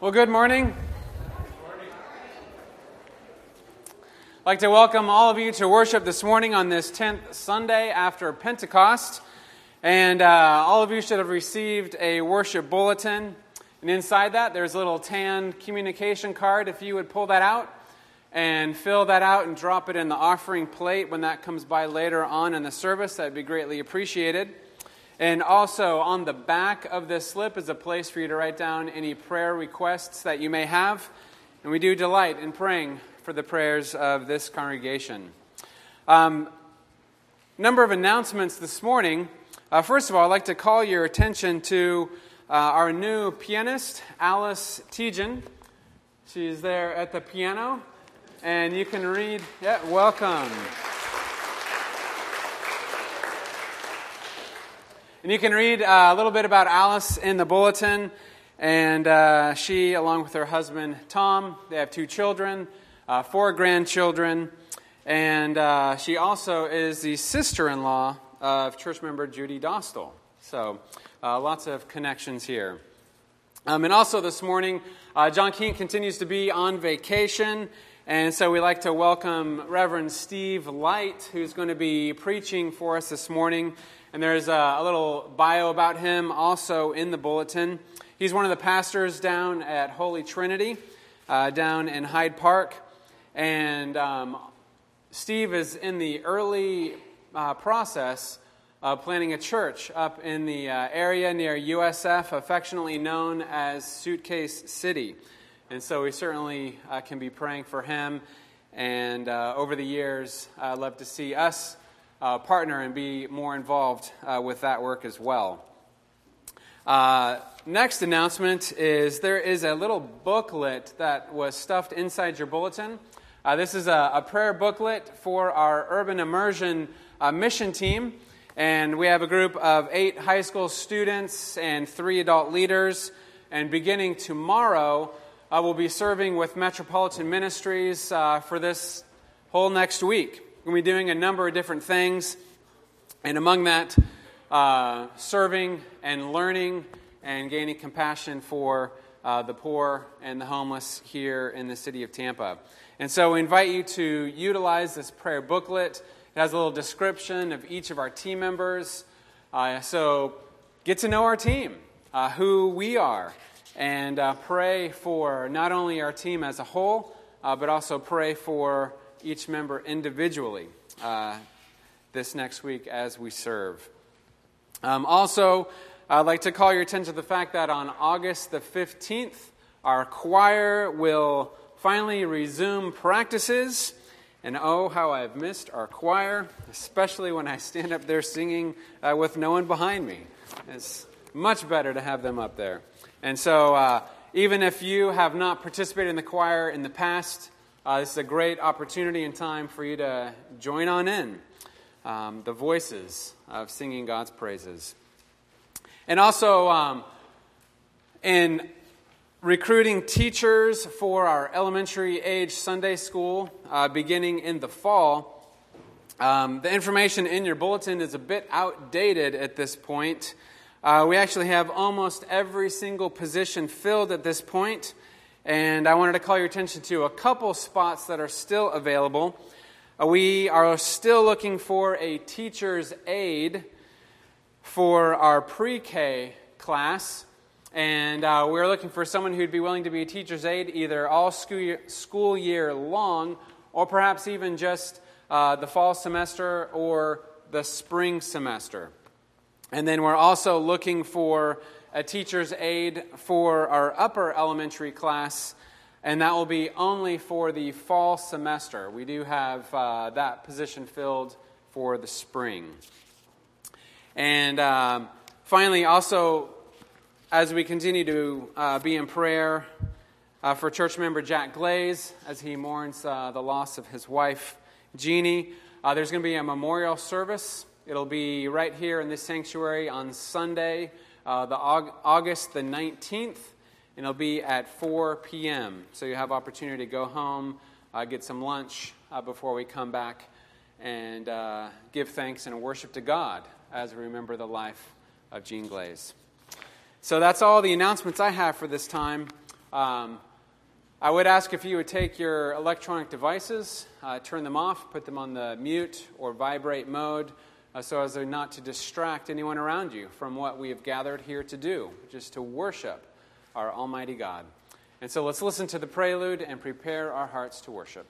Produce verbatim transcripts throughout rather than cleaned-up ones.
Well, good morning. I'd like to welcome all of you to worship this morning on this tenth Sunday after Pentecost. And uh, all of you should have received a worship bulletin. And inside that, there's a little tan communication card. If you would pull that out and fill that out and drop it in the offering plate when that comes by later on in the service, that'd be greatly appreciated. And also on the back of this slip is a place for you to write down any prayer requests that you may have. And we do delight in praying for the prayers of this congregation. Um, number of announcements this morning. Uh, first of all, I'd like to call your attention to uh, our new pianist, Alice Tejan. She's there at the piano. And you can read, yeah, welcome. And you can read uh, a little bit about Alice in the bulletin. And uh, she, along with her husband, Tom, they have two children, uh, four grandchildren. And uh, she also is the sister-in-law of church member Judy Dostal. So uh, lots of connections here. Um, and also this morning, uh, John King continues to be on vacation. And so we'd like to welcome Reverend Steve Light, who's going to be preaching for us this morning. And there's a, a little bio about him also in the bulletin. He's one of the pastors down at Holy Trinity, uh, down in Hyde Park. And um, Steve is in the early uh, process of planning a church up in the uh, area near U S F, affectionately known as Suitcase City. And so we certainly uh, can be praying for him. And uh, over the years, I'd love to see us Uh, partner and be more involved uh, with that work as well. Uh, next announcement is there is a little booklet that was stuffed inside your bulletin. Uh, this is a, a prayer booklet for our Urban Immersion uh, mission team. And we have a group of eight high school students and three adult leaders. And beginning tomorrow, uh, we'll be serving with Metropolitan Ministries uh, for this whole next week. We're going to be doing a number of different things, and among that, uh, serving and learning and gaining compassion for uh, the poor and the homeless here in the city of Tampa. And so we invite you to utilize this prayer booklet. It has a little description of each of our team members. Uh, so get to know our team, uh, who we are, and uh, pray for not only our team as a whole, uh, but also pray for each member individually uh, this next week as we serve. Um, also, I'd like to call your attention to the fact that on August the fifteenth, our choir will finally resume practices. And oh, how I've missed our choir, especially when I stand up there singing uh, with no one behind me. It's much better to have them up there. And so uh, even if you have not participated in the choir in the past, Uh, this is a great opportunity and time for you to join on in um, the voices of singing God's praises. And also, um, in recruiting teachers for our elementary age Sunday school uh, beginning in the fall, um, the information in your bulletin is a bit outdated at this point. Uh, we actually have almost every single position filled at this point. And I wanted to call your attention to a couple spots that are still available. Uh, we are still looking for a teacher's aide for our pre-K class. And uh, we're looking for someone who'd be willing to be a teacher's aide either all school year, school year long, or perhaps even just uh, the fall semester or the spring semester. And then we're also looking for a teacher's aide for our upper elementary class, and that will be only for the fall semester. We do have uh, that position filled for the spring. And um, finally, also, as we continue to uh, be in prayer uh, for church member Jack Glaze, as he mourns uh, the loss of his wife, Jeannie, uh, there's going to be a memorial service. It'll be right here in this sanctuary on Sunday, Uh, the Aug- August the nineteenth, and it'll be at four p.m. So you have opportunity to go home, uh, get some lunch uh, before we come back and uh, give thanks and worship to God as we remember the life of Jean Glaze. So that's all the announcements I have for this time. Um, I would ask if you would take your electronic devices, uh, turn them off, put them on the mute or vibrate mode, uh, so as not to distract anyone around you from what we have gathered here to do, which is to worship our Almighty God. And so let's listen to the prelude and prepare our hearts to worship.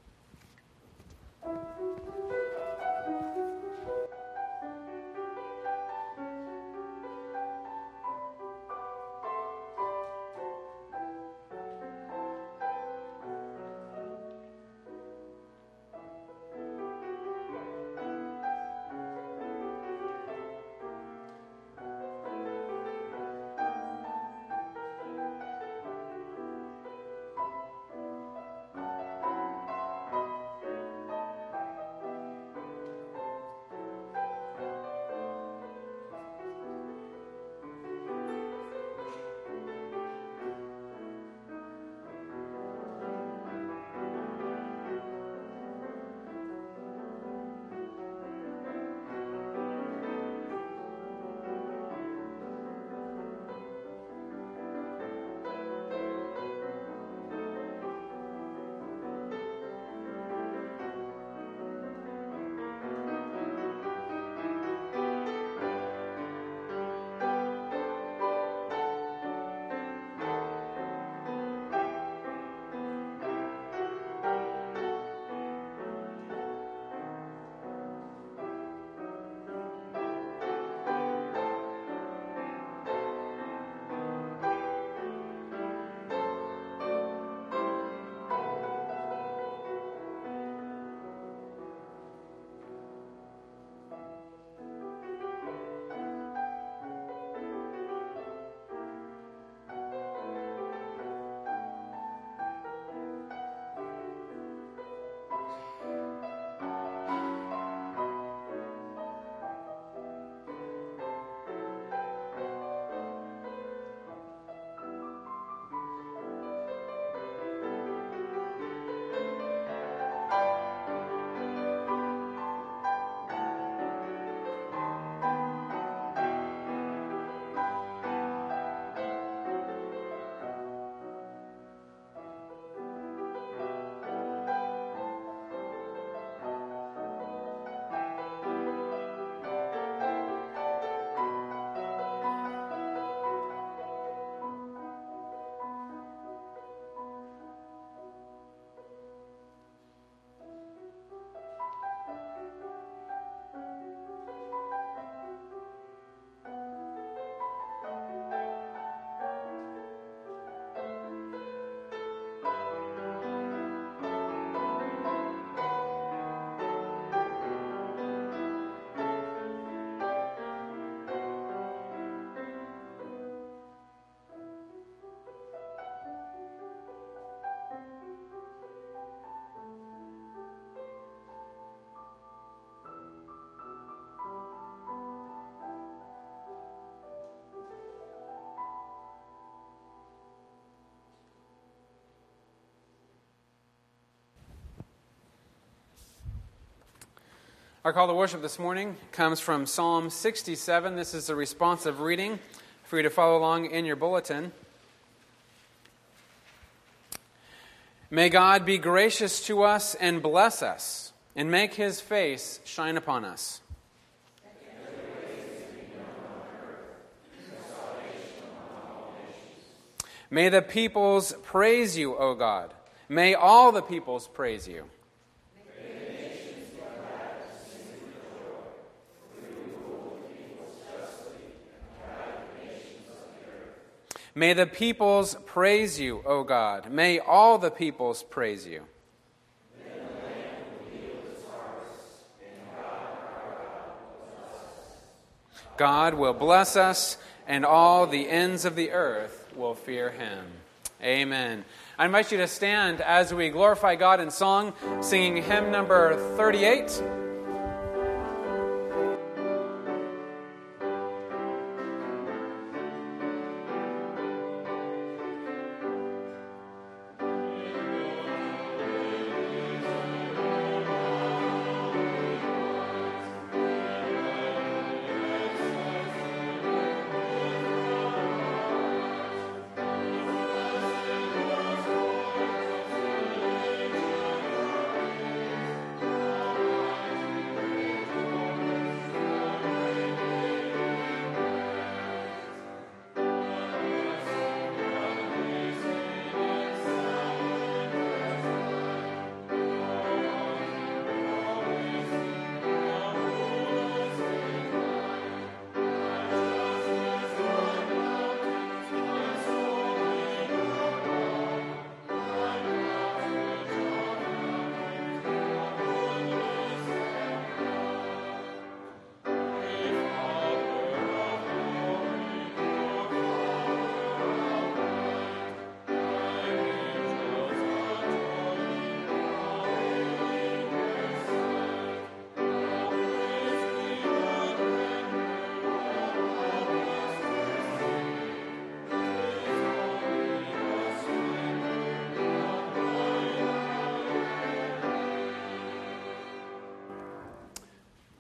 Our call to worship this morning comes from Psalm sixty-seven. This is a responsive reading for you to follow along in your bulletin. May God be gracious to us and bless us, and make his face shine upon us. May the peoples praise you, O God. May all the peoples praise you. May the peoples praise you, O God. May all the peoples praise you. May the land yield its harvest, and God, our God, will bless us. God will bless us, and all the ends of the earth will fear him. Amen. I invite you to stand as we glorify God in song, singing hymn number thirty-eight.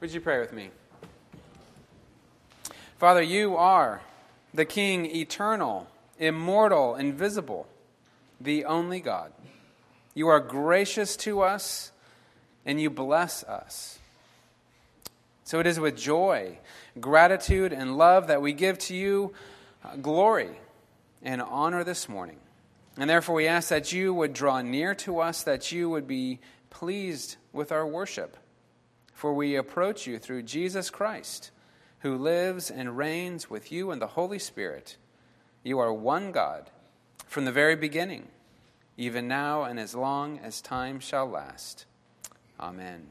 Would you pray with me? Father, you are the King, eternal, immortal, invisible, the only God. You are gracious to us, and you bless us. So it is with joy, gratitude, and love that we give to you glory and honor this morning. And therefore we ask that you would draw near to us, that you would be pleased with our worship. For we approach you through Jesus Christ, who lives and reigns with you in the Holy Spirit. You are one God from the very beginning, even now and as long as time shall last. Amen.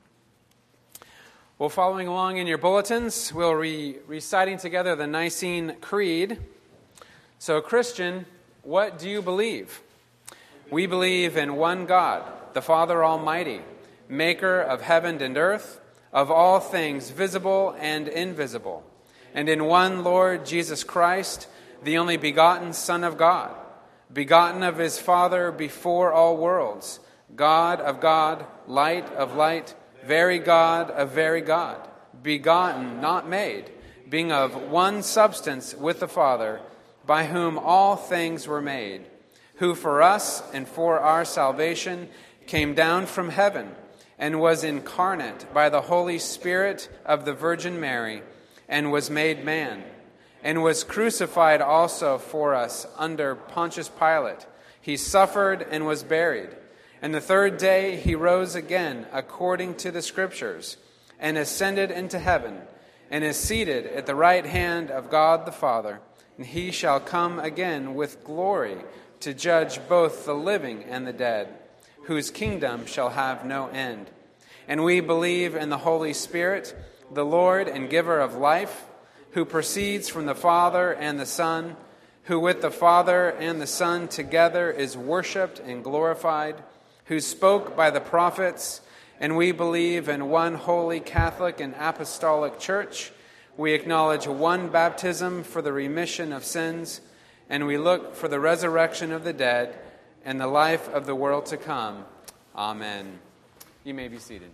Well, following along in your bulletins, we'll be reciting together the Nicene Creed. So, Christian, what do you believe? We believe in one God, the Father Almighty, maker of heaven and earth, of all things visible and invisible, and in one Lord Jesus Christ, the only begotten Son of God, begotten of his Father before all worlds, God of God, light of light, very God of very God, begotten, not made, being of one substance with the Father, by whom all things were made, who for us and for our salvation came down from heaven, and was incarnate by the Holy Spirit of the Virgin Mary, and was made man, and was crucified also for us under Pontius Pilate. He suffered and was buried. And the third day he rose again according to the Scriptures, and ascended into heaven, and is seated at the right hand of God the Father. And he shall come again with glory to judge both the living and the dead, whose kingdom shall have no end. And we believe in the Holy Spirit, the Lord and giver of life, who proceeds from the Father and the Son, who with the Father and the Son together is worshipped and glorified, who spoke by the prophets, and we believe in one holy Catholic and Apostolic Church. We acknowledge one baptism for the remission of sins, and we look for the resurrection of the dead and the life of the world to come. Amen. You may be seated.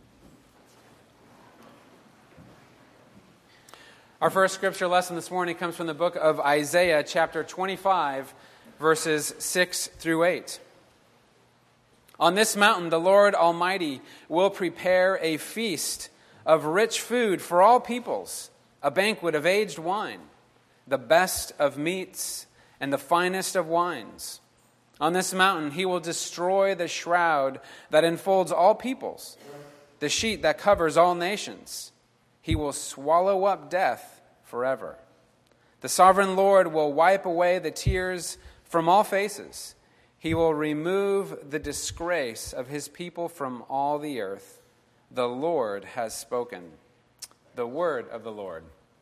Our first scripture lesson this morning comes from the book of Isaiah, chapter twenty-five, verses six through eight. On this mountain, the Lord Almighty will prepare a feast of rich food for all peoples, a banquet of aged wine, the best of meats, and the finest of wines. On this mountain, he will destroy the shroud that enfolds all peoples, the sheet that covers all nations. He will swallow up death forever. The sovereign Lord will wipe away the tears from all faces. He will remove the disgrace of his people from all the earth. The Lord has spoken. The word of the Lord.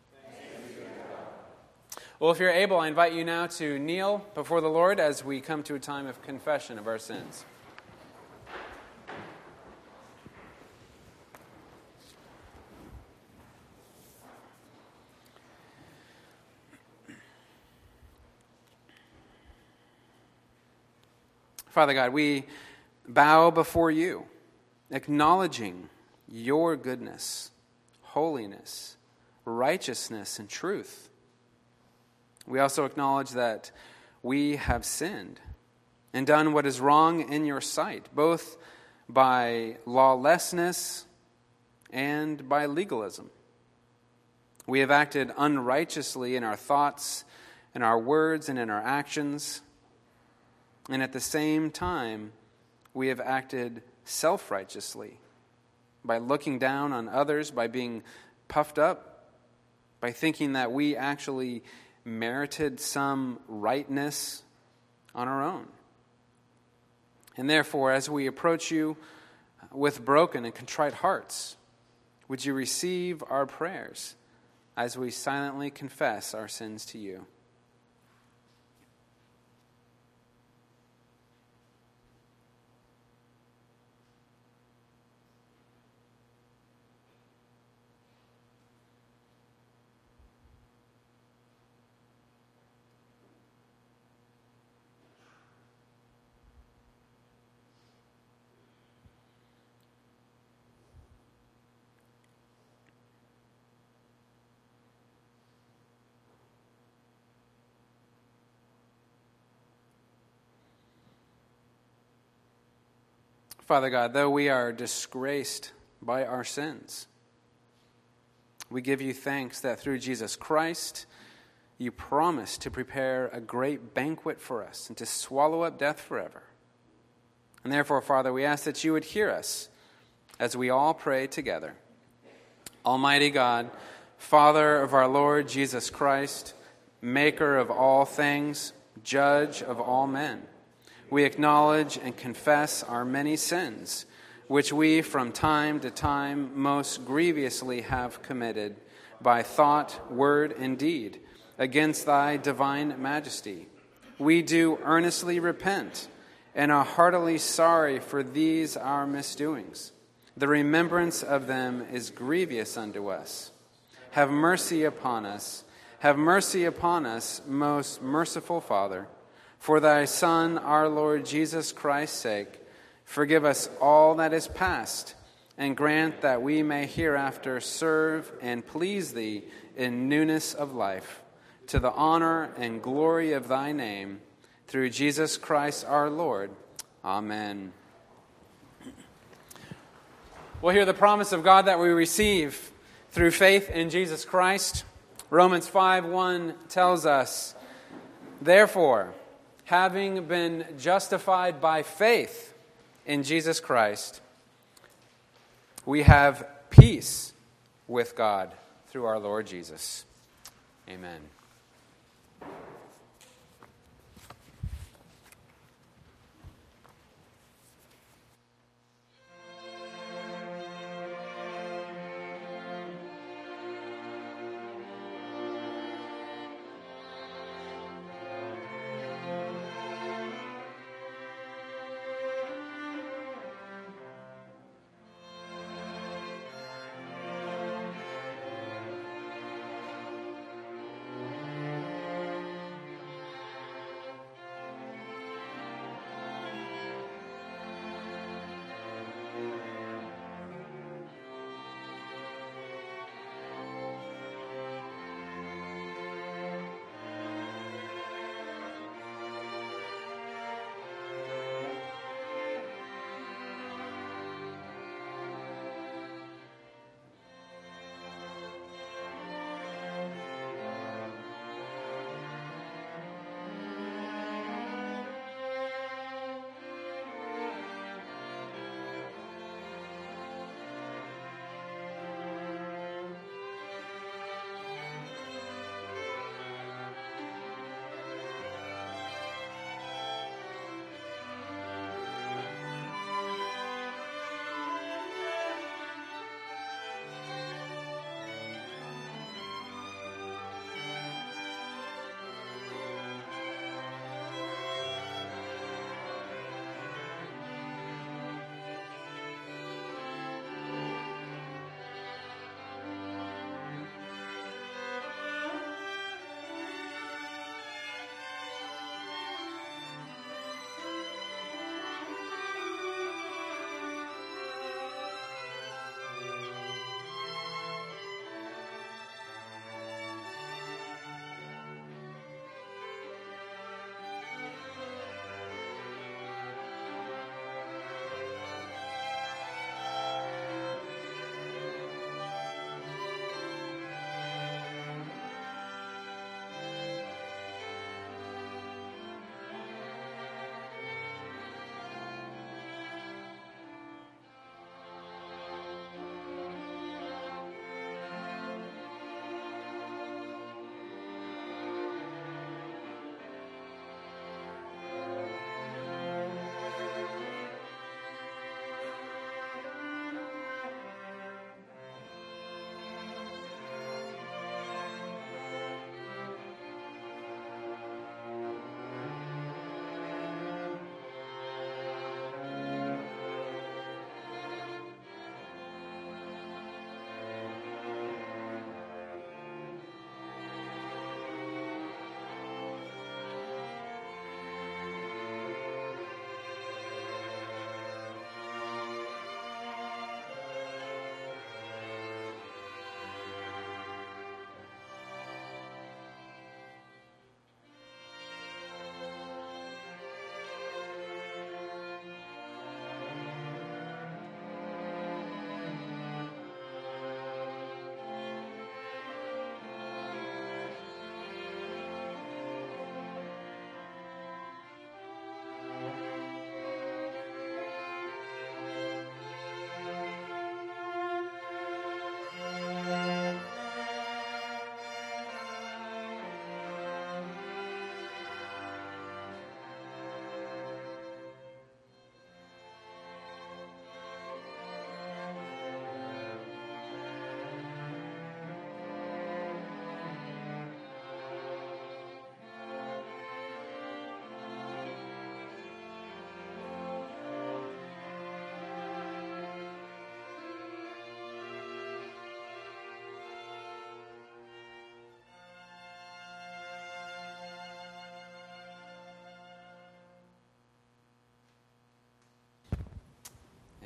Well, if you're able, I invite you now to kneel before the Lord as we come to a time of confession of our sins. Father God, we bow before you, acknowledging your goodness, holiness, righteousness, and truth. We also acknowledge that we have sinned and done what is wrong in your sight, both by lawlessness and by legalism. We have acted unrighteously in our thoughts, in our words, and in our actions. And at the same time, we have acted self-righteously by looking down on others, by being puffed up, by thinking that we actually merited some rightness on our own. And therefore, as we approach you with broken and contrite hearts, would you receive our prayers as we silently confess our sins to you? Father God, though we are disgraced by our sins, we give you thanks that through Jesus Christ, you promised to prepare a great banquet for us and to swallow up death forever. And therefore, Father, we ask that you would hear us as we all pray together. Almighty God, Father of our Lord Jesus Christ, maker of all things, judge of all men, we acknowledge and confess our many sins, which we from time to time most grievously have committed by thought, word, and deed, against thy divine majesty. We do earnestly repent and are heartily sorry for these our misdoings. The remembrance of them is grievous unto us. Have mercy upon us. Have mercy upon us, most merciful Father. For thy Son, our Lord Jesus Christ's sake, forgive us all that is past, and grant that we may hereafter serve and please thee in newness of life, to the honor and glory of thy name, through Jesus Christ our Lord. Amen. We'll hear the promise of God that we receive through faith in Jesus Christ. Romans five one tells us, therefore, having been justified by faith in Jesus Christ, we have peace with God through our Lord Jesus. Amen.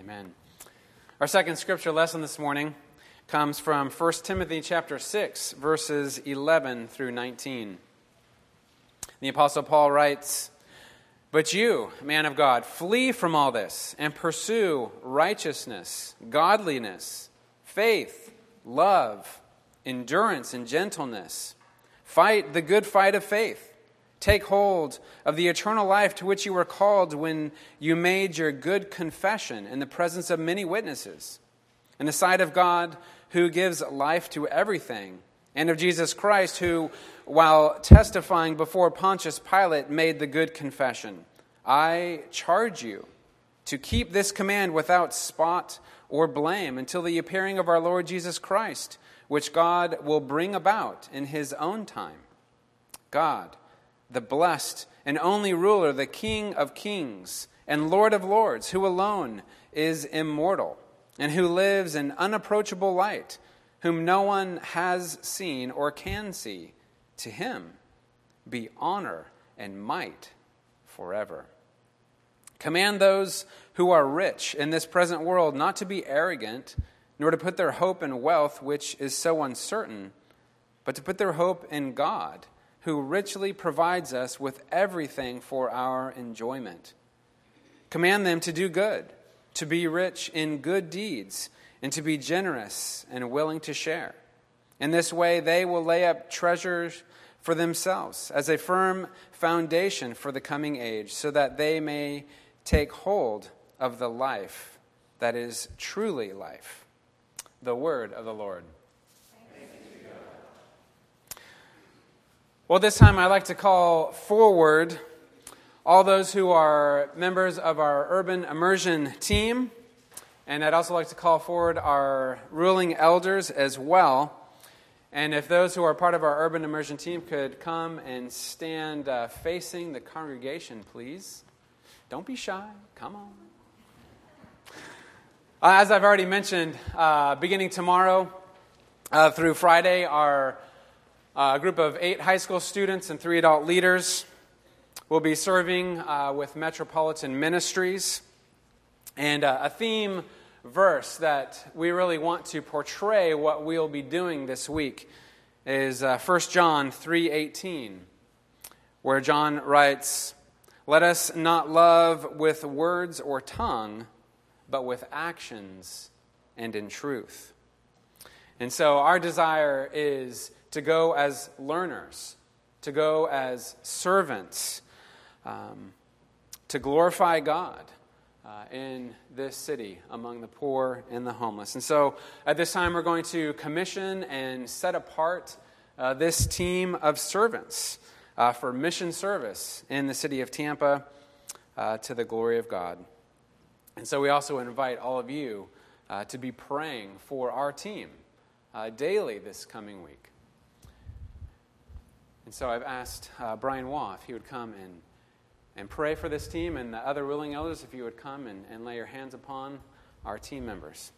Amen. Our second scripture lesson this morning comes from First Timothy chapter six, verses eleven through nineteen. The Apostle Paul writes, "But you, man of God, flee from all this and pursue righteousness, godliness, faith, love, endurance, and gentleness. Fight the good fight of faith. Take hold of the eternal life to which you were called when you made your good confession in the presence of many witnesses, in the sight of God who gives life to everything, and of Jesus Christ who, while testifying before Pontius Pilate, made the good confession. I charge you to keep this command without spot or blame until the appearing of our Lord Jesus Christ, which God will bring about in his own time. God, the blessed and only ruler, the King of kings and Lord of lords, who alone is immortal and who lives in unapproachable light, whom no one has seen or can see, to him be honor and might forever. Command those who are rich in this present world not to be arrogant, nor to put their hope in wealth, which is so uncertain, but to put their hope in God, who richly provides us with everything for our enjoyment. Command them to do good, to be rich in good deeds, and to be generous and willing to share. In this way, they will lay up treasures for themselves as a firm foundation for the coming age, so that they may take hold of the life that is truly life." The word of the Lord. Well, this time I'd like to call forward all those who are members of our urban immersion team, and I'd also like to call forward our ruling elders as well. And if those who are part of our urban immersion team could come and stand uh, facing the congregation, please. Don't be shy. Come on. Uh, as I've already mentioned, uh, beginning tomorrow uh, through Friday, our uh, group of eight high school students and three adult leaders will be serving uh, with Metropolitan Ministries. And uh, a theme verse that we really want to portray what we'll be doing this week is uh, First John three eighteen, where John writes, "Let us not love with words or tongue, but with actions and in truth." And so our desire is to go as learners, to go as servants, um, to glorify God uh, in this city among the poor and the homeless. And so at this time we're going to commission and set apart uh, this team of servants uh, for mission service in the city of Tampa uh, to the glory of God. And so we also invite all of you uh, to be praying for our team uh, daily this coming week. And so I've asked uh, Brian Waugh if he would come and, and pray for this team, and the other ruling elders if you would come and, and lay your hands upon our team members.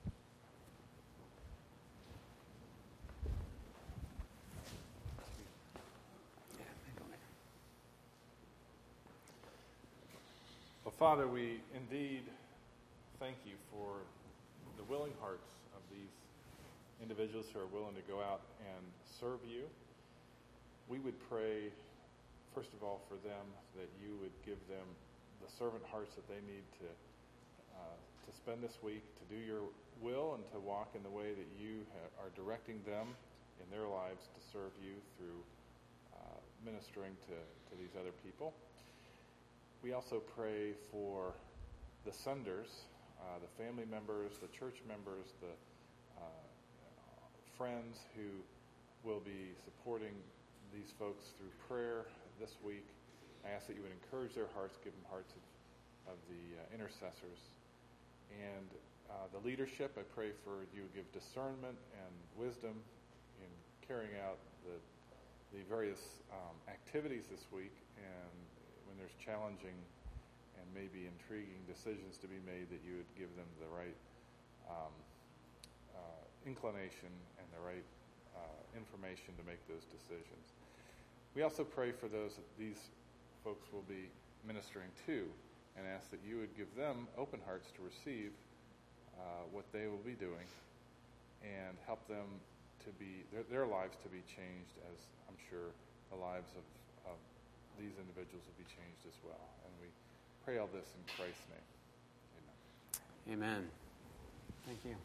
Well, Father, we indeed thank you for the willing hearts of these individuals who are willing to go out and serve you. We would pray, first of all, for them, that you would give them the servant hearts that they need to uh, to spend this week, to do your will and to walk in the way that you ha- are directing them in their lives to serve you through uh, ministering to, to these other people. We also pray for the senders, uh, the family members, the church members, the uh, friends who will be supporting these folks through prayer this week. I ask that you would encourage their hearts, give them hearts of, of the uh, intercessors. And uh, the leadership, I pray for you would give discernment and wisdom in carrying out the, the various um, activities this week, and when there's challenging and maybe intriguing decisions to be made, that you would give them the right um, uh, inclination and the right uh, information to make those decisions. We also pray for those that these folks will be ministering to, and ask that you would give them open hearts to receive uh, what they will be doing and help them to be, their, their lives to be changed, as I'm sure the lives of, of these individuals will be changed as well. And we pray all this in Christ's name. Amen. Amen. Thank you.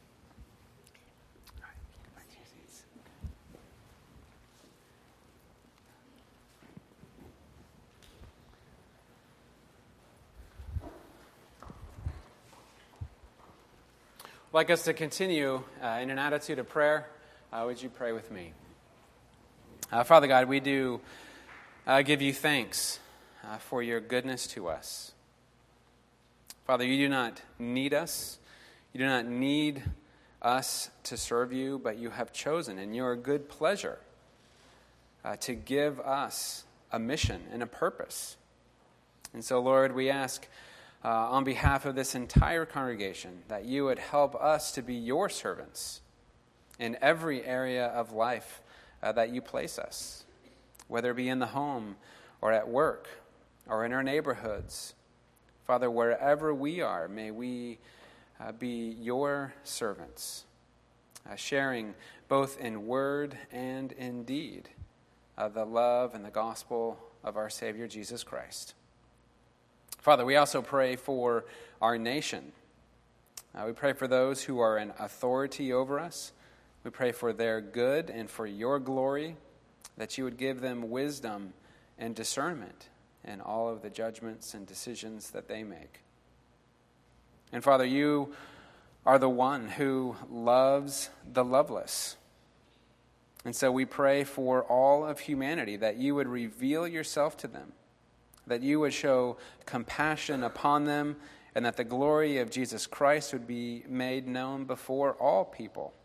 I'd like us to continue uh, in an attitude of prayer. Uh, would you pray with me? Uh, Father God, we do uh, give you thanks uh, for your goodness to us. Father, you do not need us. You do not need us to serve you, but you have chosen in your good pleasure uh, to give us a mission and a purpose. And so, Lord, we ask Uh, on behalf of this entire congregation, that you would help us to be your servants in every area of life uh, that you place us, whether it be in the home or at work or in our neighborhoods. Father, wherever we are, may we uh, be your servants, uh, sharing both in word and in deed uh, the love and the gospel of our Savior Jesus Christ. Father, we also pray for our nation. Uh, we pray for those who are in authority over us. We pray for their good and for your glory, that you would give them wisdom and discernment in all of the judgments and decisions that they make. And Father, you are the one who loves the loveless. And so we pray for all of humanity, that you would reveal yourself to them, that you would show compassion upon them, and that the glory of Jesus Christ would be made known before all people.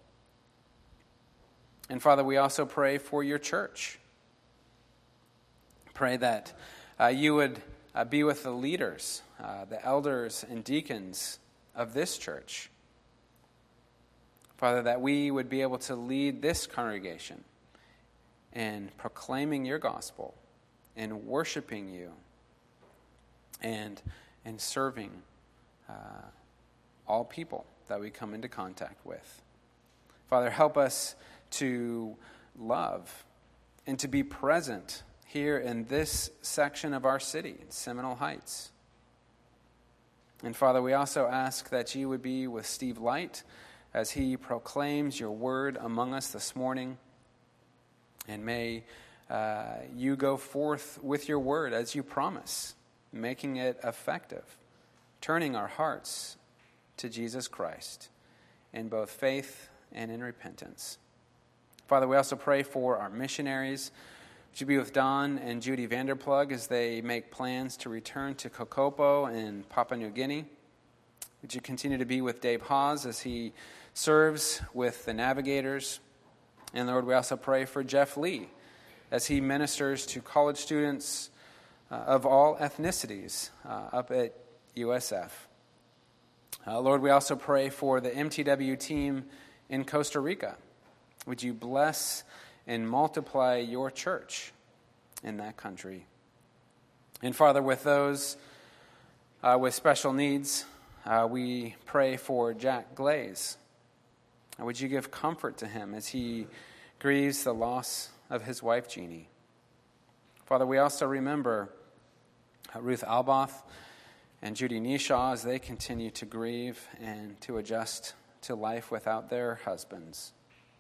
And Father, we also pray for your church. Pray that uh, you would uh, be with the leaders, uh, the elders and deacons of this church. Father, that we would be able to lead this congregation in proclaiming your gospel, in worshiping you, and in serving uh, all people that we come into contact with. Father, help us to love and to be present here in this section of our city, in Seminole Heights. And Father, we also ask that you would be with Steve Light as he proclaims your word among us this morning. And may uh, you go forth with your word as you promise, making it effective, turning our hearts to Jesus Christ in both faith and in repentance. Father, we also pray for our missionaries. Would you be with Don and Judy Vanderplug as they make plans to return to Kokopo in Papua New Guinea? Would you continue to be with Dave Hawes as he serves with the Navigators? And Lord, we also pray for Jeff Lee as he ministers to college students Uh, of all ethnicities uh, up at U S F. Uh, Lord, we also pray for the M T W team in Costa Rica. Would you bless and multiply your church in that country? And Father, with those uh, with special needs, uh, we pray for Jack Glaze. Uh, would you give comfort to him as he grieves the loss of his wife, Jeannie? Father, we also remember Ruth Alboth and Judy Nishaw as they continue to grieve and to adjust to life without their husbands.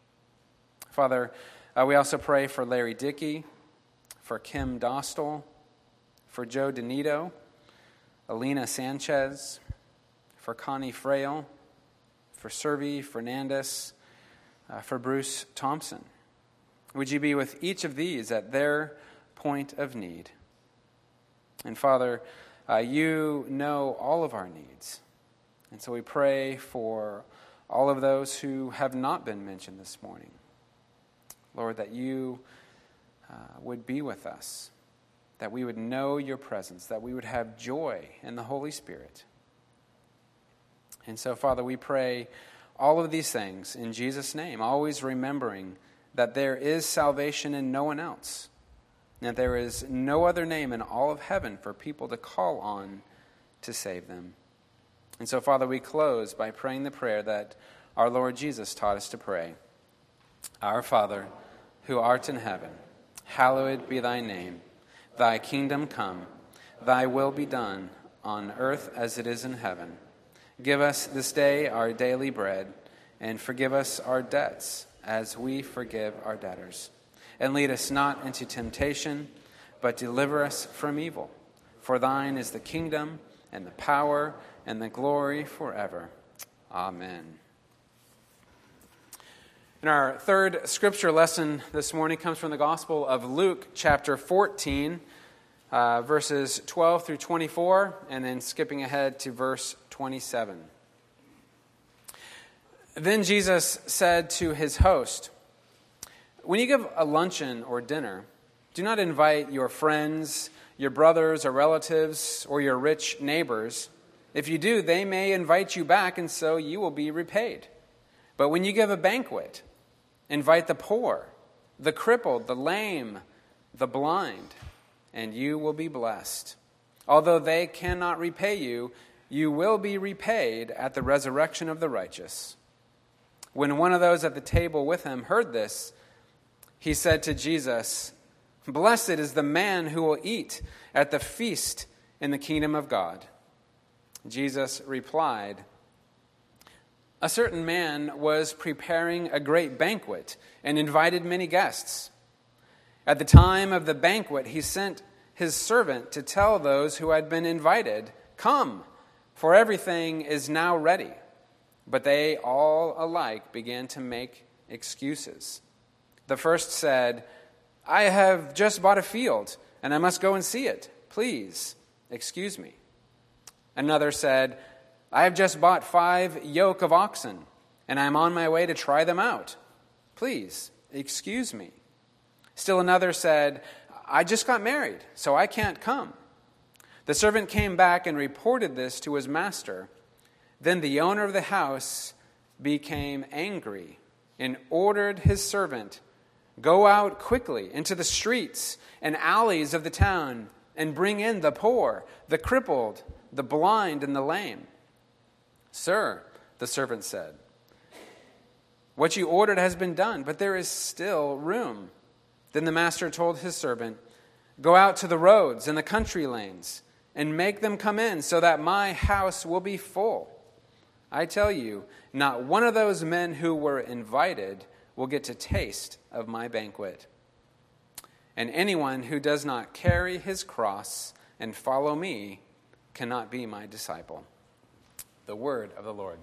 Father, uh, we also pray for Larry Dickey, for Kim Dostal, for Joe Donito, Alina Sanchez, for Connie Frail, for Servi Fernandez, uh, for Bruce Thompson. Would you be with each of these at their point of need? And Father, uh, you know all of our needs. And so we pray for all of those who have not been mentioned this morning. Lord, that you uh, would be with us, that we would know your presence, that we would have joy in the Holy Spirit. And so, Father, we pray all of these things in Jesus' name, always remembering that there is salvation in no one else, and that there is no other name in all of heaven for people to call on to save them. And so, Father, we close by praying the prayer that our Lord Jesus taught us to pray. Our Father, who art in heaven, hallowed be thy name. Thy kingdom come, thy will be done, on earth as it is in heaven. Give us this day our daily bread, and forgive us our debts, as we forgive our debtors. And lead us not into temptation, but deliver us from evil. For thine is the kingdom, and the power, and the glory forever. Amen. And our third scripture lesson this morning comes from the Gospel of Luke, chapter fourteen, uh, verses twelve through twenty-four, and then skipping ahead to verse twenty-seven. Then Jesus said to his host, "When you give a luncheon or dinner, do not invite your friends, your brothers or relatives, or your rich neighbors. If you do, they may invite you back, and so you will be repaid. But when you give a banquet, invite the poor, the crippled, the lame, the blind, and you will be blessed. Although they cannot repay you, you will be repaid at the resurrection of the righteous." When one of those at the table with him heard this, he said to Jesus, "Blessed is the man who will eat at the feast in the kingdom of God." Jesus replied, "A certain man was preparing a great banquet and invited many guests. At the time of the banquet, he sent his servant to tell those who had been invited, 'Come, for everything is now ready.' But they all alike began to make excuses. The first said, 'I have just bought a field, and I must go and see it. Please, excuse me.' Another said, 'I have just bought five yoke of oxen, and I am on my way to try them out. Please, excuse me.' Still another said, 'I just got married, so I can't come.' The servant came back and reported this to his master. Then the owner of the house became angry and ordered his servant, 'Go out quickly into the streets and alleys of the town and bring in the poor, the crippled, the blind, and the lame.' 'Sir,' the servant said, 'what you ordered has been done, but there is still room.' Then the master told his servant, 'Go out to the roads and the country lanes and make them come in so that my house will be full. I tell you, not one of those men who were invited will get to taste of my banquet. And anyone who does not carry his cross and follow me cannot be my disciple.'" The word of the Lord.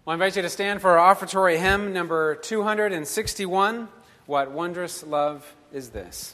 Well, I invite you to stand for our offertory hymn number two hundred sixty-one, What Wondrous Love Is This?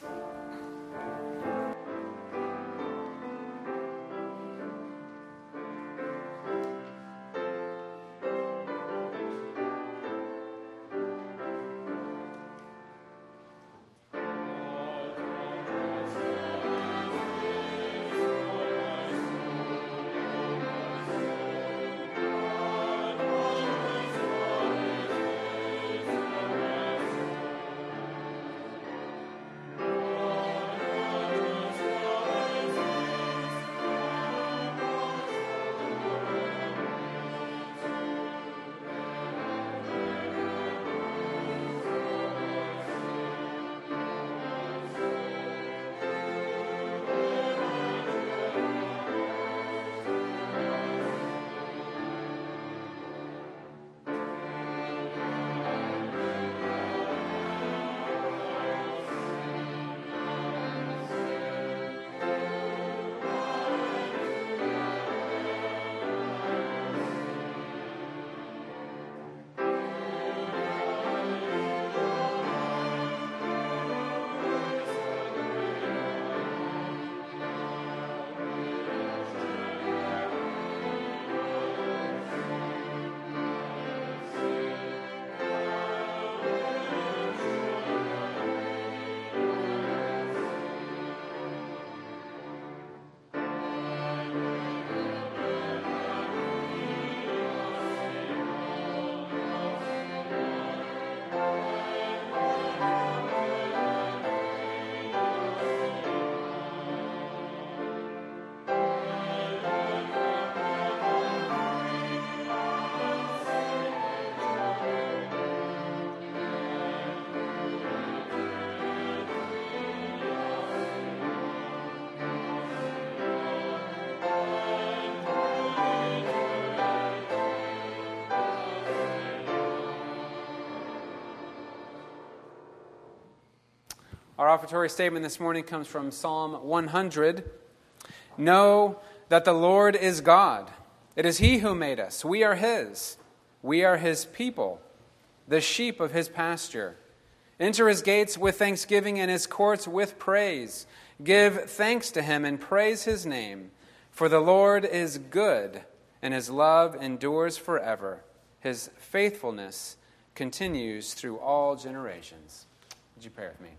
Our offertory statement this morning comes from Psalm one hundred. Know that the Lord is God. It is He who made us. We are His. We are His people, the sheep of His pasture. Enter His gates with thanksgiving and His courts with praise. Give thanks to Him and praise His name. For the Lord is good, and His love endures forever. His faithfulness continues through all generations. Would you pray with me?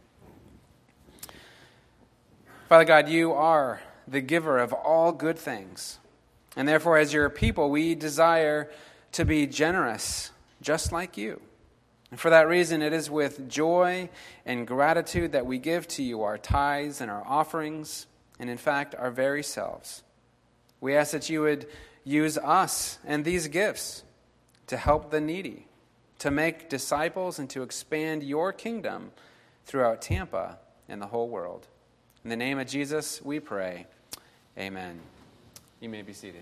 Father God, you are the giver of all good things. And therefore, as your people, we desire to be generous, just like you. And for that reason, it is with joy and gratitude that we give to you our tithes and our offerings, and in fact, our very selves. We ask that you would use us and these gifts to help the needy, to make disciples, and to expand your kingdom throughout Tampa and the whole world. In the name of Jesus, we pray. Amen. You may be seated.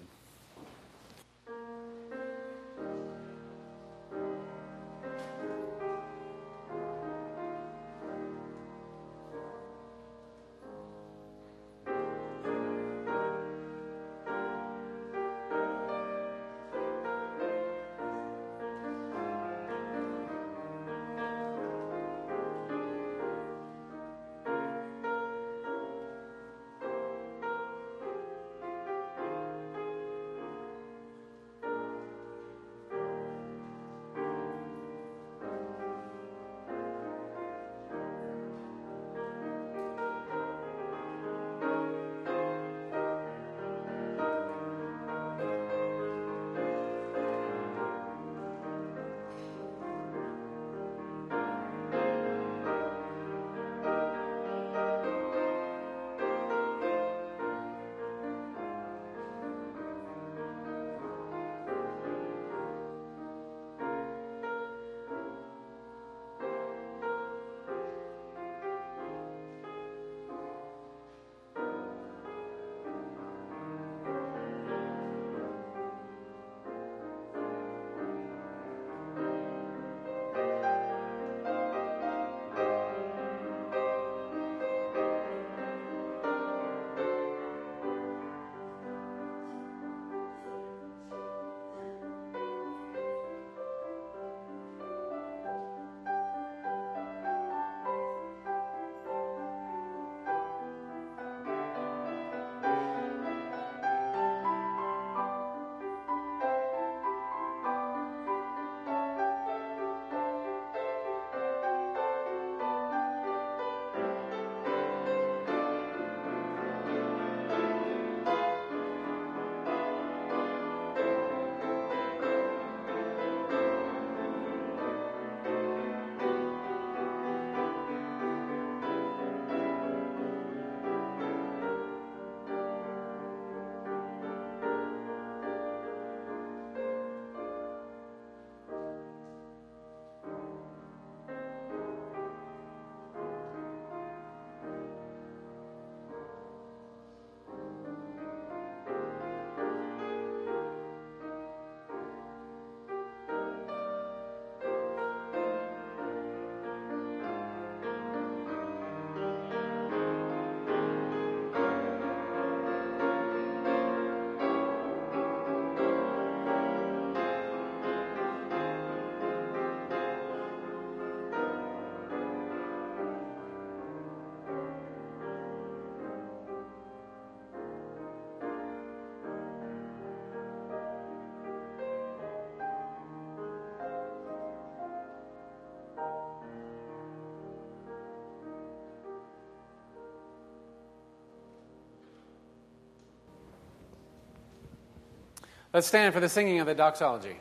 Let's stand for the singing of the doxology.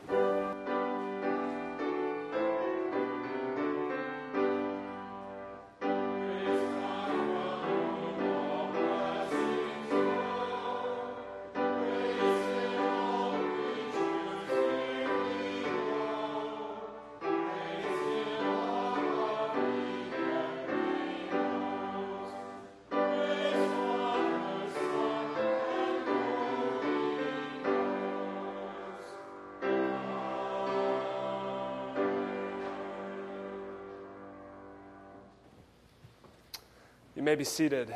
You may be seated.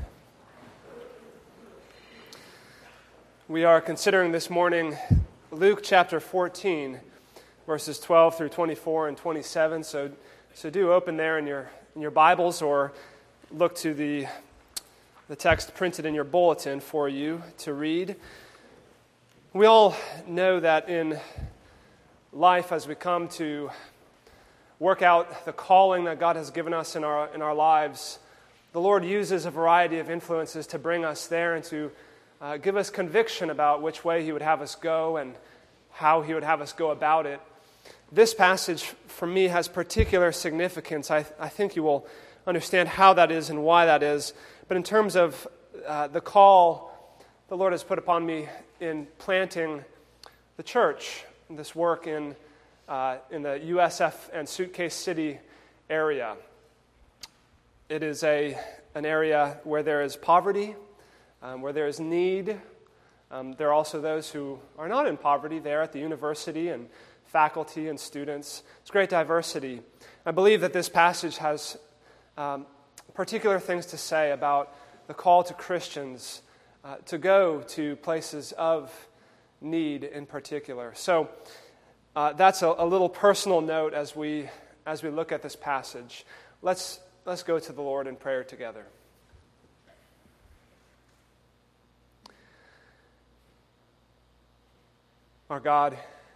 We are considering this morning Luke chapter fourteen, verses twelve through twenty-four and twenty-seven. So, so do open there in your in your Bibles or look to the the text printed in your bulletin for you to read. We all know that in life, as we come to work out the calling that God has given us in our in our lives, the Lord uses a variety of influences to bring us there and to uh, give us conviction about which way He would have us go and how He would have us go about it. This passage, for me, has particular significance. I, I think you will understand how that is and why that is. But in terms of uh, the call the Lord has put upon me in planting the church, this work in, uh, in the U S F and Suitcase City area. It is a an area where there is poverty, um, where there is need. Um, there are also those who are not in poverty there at the university and faculty and students. It's great diversity. I believe that this passage has um, particular things to say about the call to Christians uh, to go to places of need in particular. So uh, that's a, a little personal note as we as we look at this passage. Let's Let's go to the Lord in prayer together. Our God,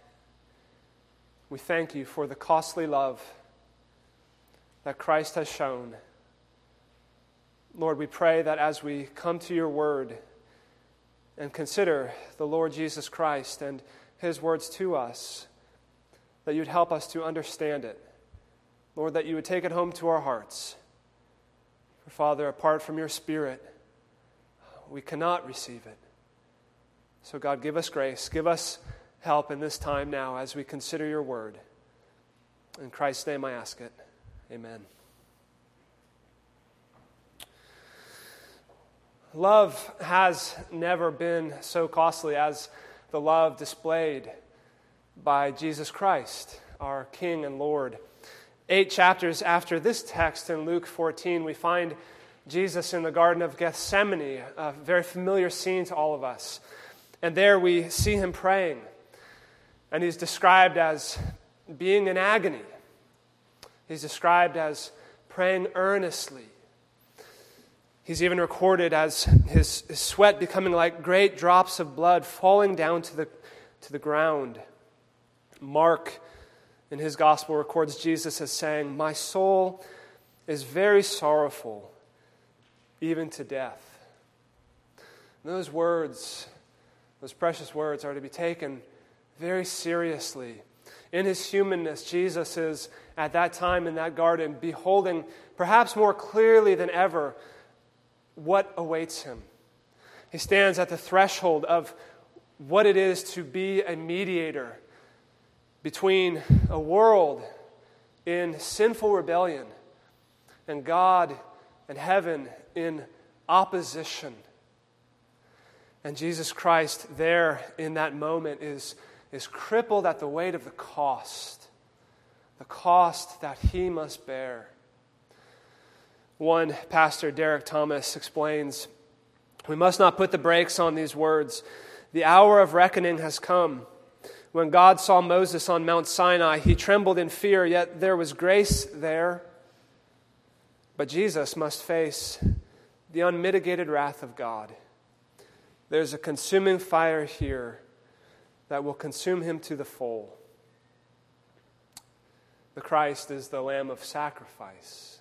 we thank you for the costly love that Christ has shown. Lord, we pray that as we come to your word and consider the Lord Jesus Christ and his words to us, that you'd help us to understand it. Lord, that you would take it home to our hearts. For Father, apart from your Spirit, we cannot receive it. So God, give us grace, give us help in this time now as we consider your word. In Christ's name I ask it. Amen. Love has never been so costly as the love displayed by Jesus Christ, our King and Lord. Eight chapters after this text in Luke fourteen, we find Jesus in the Garden of Gethsemane, a very familiar scene to all of us. And there we see him praying. And he's described as being in agony. He's described as praying earnestly. He's even recorded as his, his sweat becoming like great drops of blood falling down to the, to the ground. Mark, in his gospel, records Jesus as saying, "My soul is very sorrowful, even to death." And those words, those precious words, are to be taken very seriously. In his humanness, Jesus is, at that time in that garden, beholding perhaps more clearly than ever what awaits him. He stands at the threshold of what it is to be a mediator between a world in sinful rebellion and God and heaven in opposition. And Jesus Christ there in that moment is, is crippled at the weight of the cost, the cost that he must bear. One pastor, Derek Thomas, explains, "We must not put the brakes on these words. The hour of reckoning has come. When God saw Moses on Mount Sinai, he trembled in fear, yet there was grace there. But Jesus must face the unmitigated wrath of God. There's a consuming fire here that will consume him to the full." The Christ is the Lamb of sacrifice.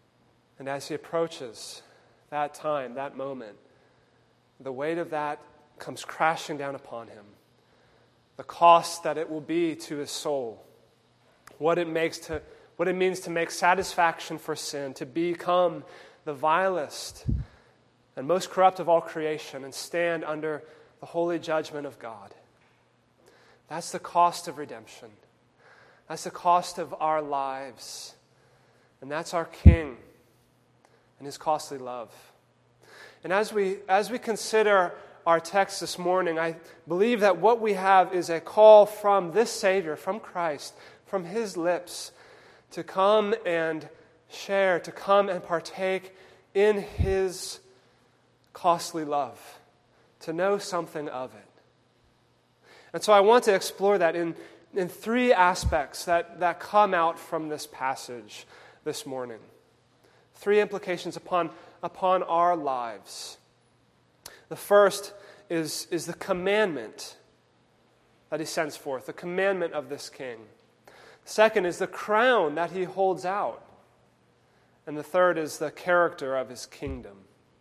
And as he approaches that time, that moment, the weight of that comes crashing down upon him. The cost that it will be to his soul. What it makes to what it means to make satisfaction for sin, to become the vilest and most corrupt of all creation and stand under the holy judgment of God. That's the cost of redemption. That's the cost of our lives. And that's our King and his costly love. And as we as we consider our text this morning, I believe that what we have is a call from this Savior, from Christ, from his lips, to come and share, to come and partake in his costly love, to know something of it. And so I want to explore that in, in three aspects that, that come out from this passage this morning. Three implications upon, upon our lives. The first is, is the commandment that he sends forth, the commandment of this king. Second is the crown that he holds out. And the third is the character of his kingdom.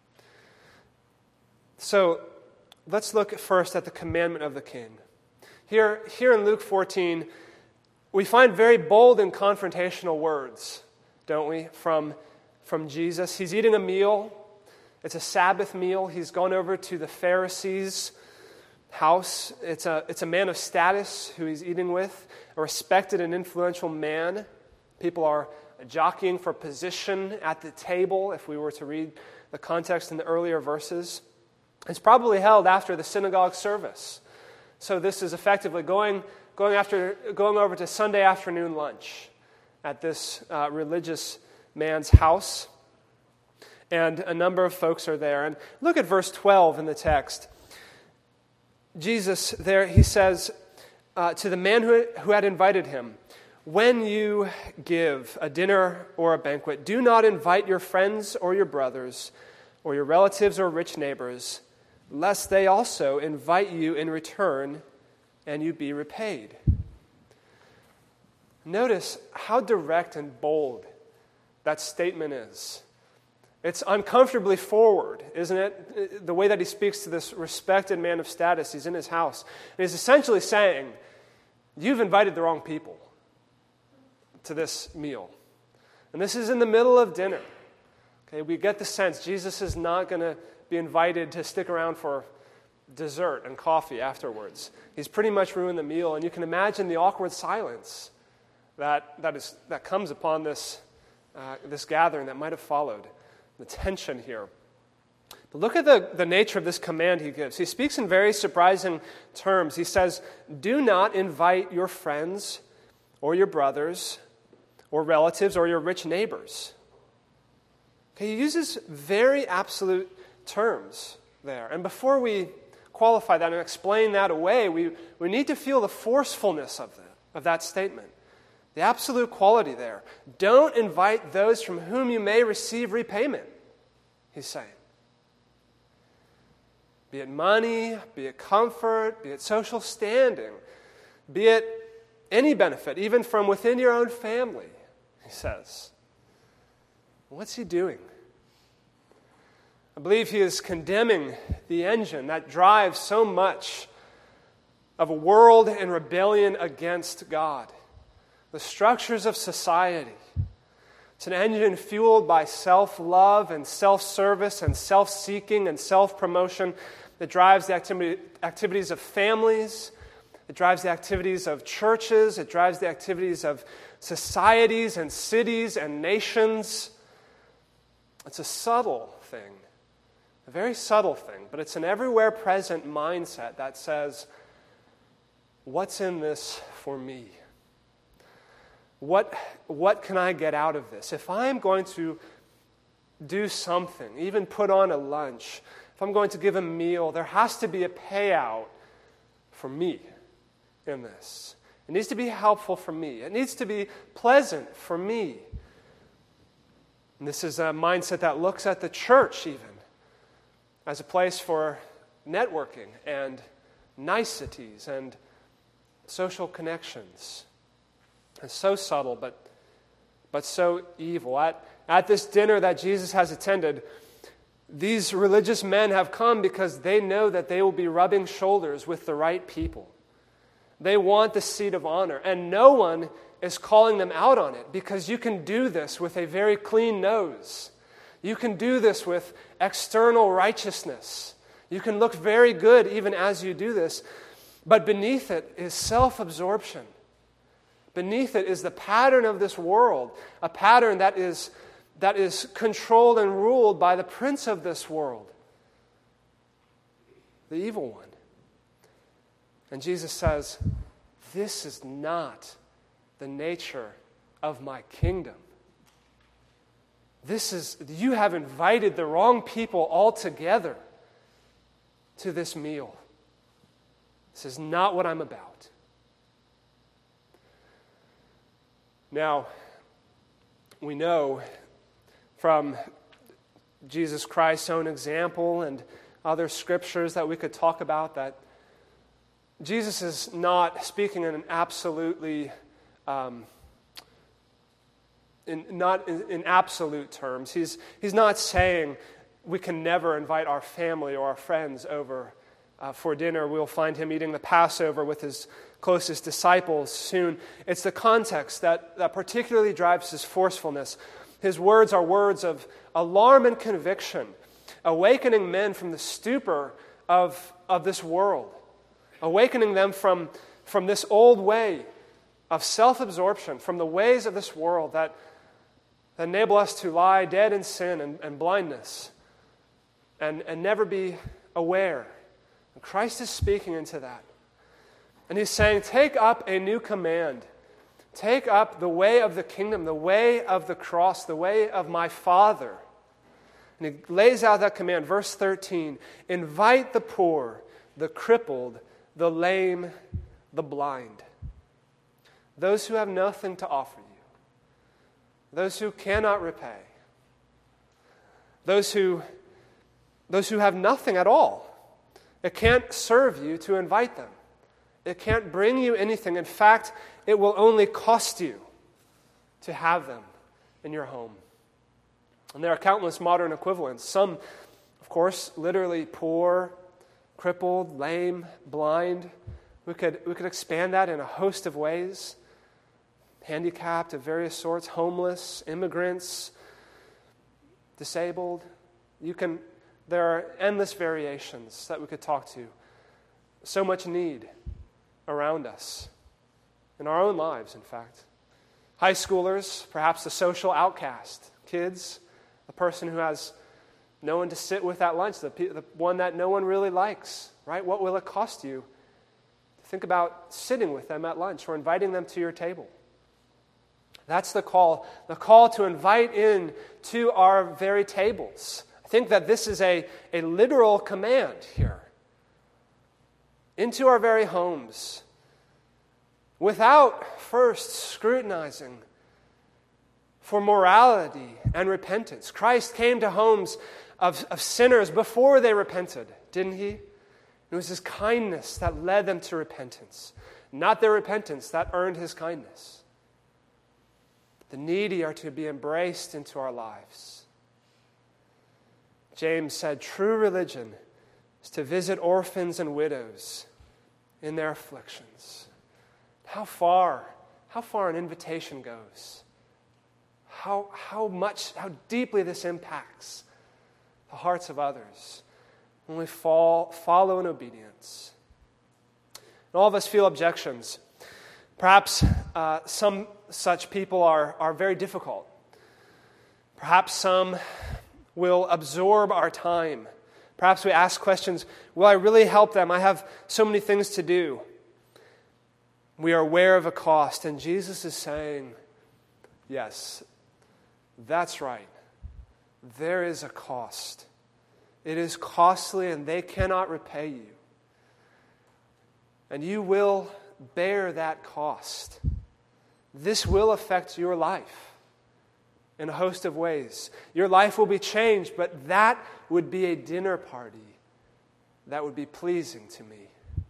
So let's look first at the commandment of the king. Here, here in Luke fourteen, we find very bold and confrontational words, don't we, from, from Jesus. He's eating a meal. It's a Sabbath meal. He's gone over to the Pharisees' house. It's a, it's a man of status who he's eating with, a respected and influential man. People are jockeying for position at the table, if we were to read the context in the earlier verses. It's probably held after the synagogue service. So this is effectively going, going, after, going over to Sunday afternoon lunch at this uh, religious man's house. And a number of folks are there. And look at verse twelve in the text. Jesus there, he says uh, to the man who, who had invited him, "When you give a dinner or a banquet, do not invite your friends or your brothers or your relatives or rich neighbors, lest they also invite you in return and you be repaid." Notice how direct and bold that statement is. It's uncomfortably forward, isn't it? The way that he speaks to this respected man of status. He's in his house. And he's essentially saying, you've invited the wrong people to this meal. And this is in the middle of dinner. Okay, we get the sense Jesus is not going to be invited to stick around for dessert and coffee afterwards. He's pretty much ruined the meal, and you can imagine the awkward silence that that is that comes upon this uh, this gathering that might have followed. The tension here. But look at the, the nature of this command he gives. He speaks in very surprising terms. He says, "Do not invite your friends or your brothers or relatives or your rich neighbors." Okay, he uses very absolute terms there. And before we qualify that and explain that away, we, we need to feel the forcefulness of that, of that statement. The absolute quality there. Don't invite those from whom you may receive repayment, he's saying. Be it money, be it comfort, be it social standing, be it any benefit, even from within your own family, he says. What's he doing? I believe he is condemning the engine that drives so much of a world in rebellion against God. The structures of society. It's an engine fueled by self-love and self-service and self-seeking and self-promotion that drives the activity, activities of families. It drives the activities of churches. It drives the activities of societies and cities and nations. It's a subtle thing, a very subtle thing, but it's an everywhere present mindset that says, what's in this for me? What, what can I get out of this? If I'm going to do something, even put on a lunch, if I'm going to give a meal, there has to be a payout for me in this. It needs to be helpful for me. It needs to be pleasant for me. And this is a mindset that looks at the church even as a place for networking and niceties and social connections. It's so subtle, but but so evil. At, at this dinner that Jesus has attended, These religious men have come because they know that they will be rubbing shoulders with the right people. They want the seat of honor, and no one is calling them out on it, because you can do this with a very clean nose. You can do this with external righteousness. You can look very good even as you do this, but beneath it is self-absorption. Beneath it is the pattern of this world, a pattern that is that is controlled and ruled by the prince of this world, the evil one. And Jesus says, this is not the nature of my kingdom. This is, you have invited the wrong people altogether to this meal. This is not what I'm about. Now, we know from Jesus Christ's own example and other scriptures that we could talk about that Jesus is not speaking in an absolutely, um, in, not in, in absolute terms. He's, he's not saying we can never invite our family or our friends over uh, for dinner. We'll find him eating the Passover with his closest disciples soon. It's the context that, that particularly drives his forcefulness. His words are words of alarm and conviction, awakening men from the stupor of, of this world, awakening them from, from this old way of self-absorption, from the ways of this world that, that enable us to lie dead in sin and, and blindness and, and never be aware. And Christ is speaking into that. And he's saying, take up a new command. Take up the way of the kingdom, the way of the cross, the way of my Father. And he lays out that command. Verse thirteen, invite the poor, the crippled, the lame, the blind. Those who have nothing to offer you. Those who cannot repay. Those who, those who have nothing at all. It can't serve you to invite them. It can't bring you anything. In fact, it will only cost you to have them in your home. And there are countless modern equivalents. Some, of course, literally poor, crippled, lame, blind. We could, we could expand that in a host of ways. Handicapped of various sorts, homeless, immigrants, disabled. You can, there are endless variations that we could talk to. So much need around us, in our own lives, in fact. High schoolers, perhaps the social outcast. Kids, the person who has no one to sit with at lunch, the, the one that no one really likes, right? What will it cost you to think about sitting with them at lunch or inviting them to your table? That's the call, the call to invite in to our very tables. I think that this is a, a literal command here. Into our very homes, without first scrutinizing for morality and repentance. Christ came to homes of, of sinners before they repented, didn't he? It was his kindness that led them to repentance, not their repentance that earned his kindness. The needy are to be embraced into our lives. James said, true religion is to visit orphans and widows in their afflictions. How far, how far an invitation goes. How, how much, how deeply this impacts the hearts of others when we fall, follow in obedience. And all of us feel objections. Perhaps uh, some such people are, are very difficult. Perhaps some will absorb our time. Perhaps we ask questions, will I really help them? I have so many things to do. We are aware of a cost, and Jesus is saying, yes, that's right. There is a cost. It is costly, and they cannot repay you. And you will bear that cost. This will affect your life in a host of ways. Your life will be changed, but that would be a dinner party that would be pleasing to me.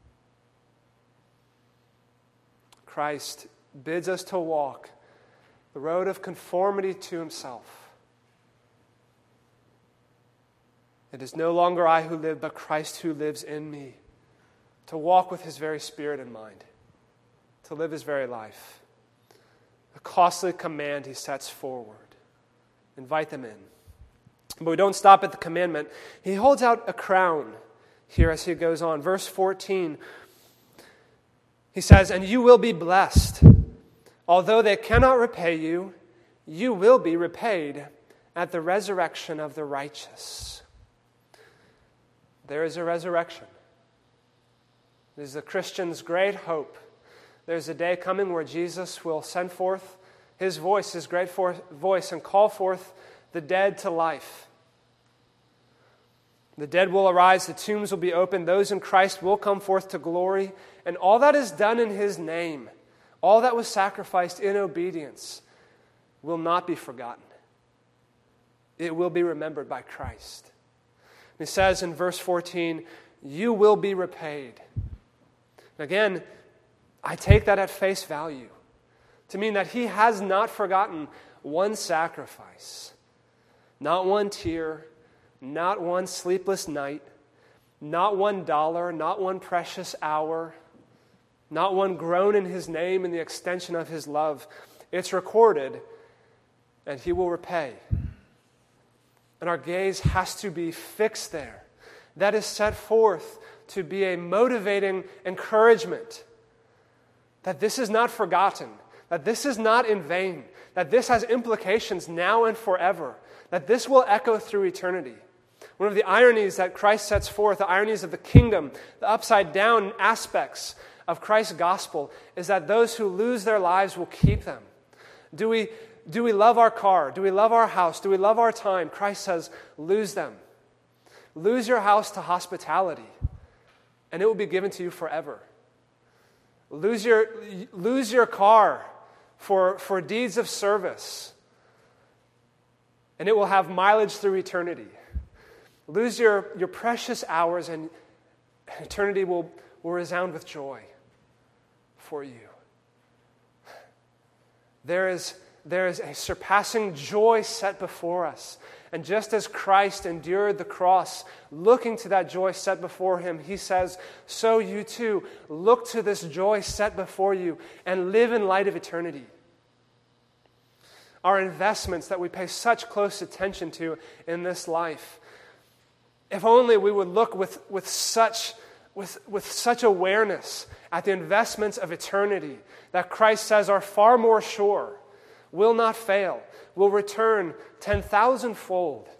Christ bids us to walk the road of conformity to himself. It is no longer I who live, but Christ who lives in me. To walk with his very spirit in mind. To live his very life. A costly command he sets forward. Invite them in. But we don't stop at the commandment. He holds out a crown here as he goes on. Verse fourteen, he says, and you will be blessed. Although they cannot repay you, you will be repaid at the resurrection of the righteous. There is a resurrection. It is the Christian's great hope. There's a day coming where Jesus will send forth his voice, his great voice, and call forth the dead to life. The dead will arise, the tombs will be opened, those in Christ will come forth to glory, and all that is done in his name, all that was sacrificed in obedience, will not be forgotten. It will be remembered by Christ. And he says in verse fourteen, you will be repaid. Again, I take that at face value to mean that he has not forgotten one sacrifice, not one tear, not one sleepless night, not one dollar, not one precious hour, not one groan in his name in the extension of his love. It's recorded, and he will repay. And our gaze has to be fixed there. That is set forth to be a motivating encouragement that this is not forgotten, that this is not in vain, that this has implications now and forever, that this will echo through eternity. One of the ironies that Christ sets forth, the ironies of the kingdom, the upside-down aspects of Christ's gospel, is that those who lose their lives will keep them. Do we, do we love our car? Do we love our house? Do we love our time? Christ says, lose them. Lose your house to hospitality, and it will be given to you forever. Lose your, lose your car for, for deeds of service, and it will have mileage through eternity. Lose your, your precious hours, and eternity will, will resound with joy for you. There is, there is a surpassing joy set before us. And just as Christ endured the cross, looking to that joy set before him, he says, so you too look to this joy set before you and live in light of eternity. Our investments that we pay such close attention to in this life, if only we would look with, with, such, with, with such awareness at the investments of eternity that Christ says are far more sure, will not fail, will return ten thousand fold,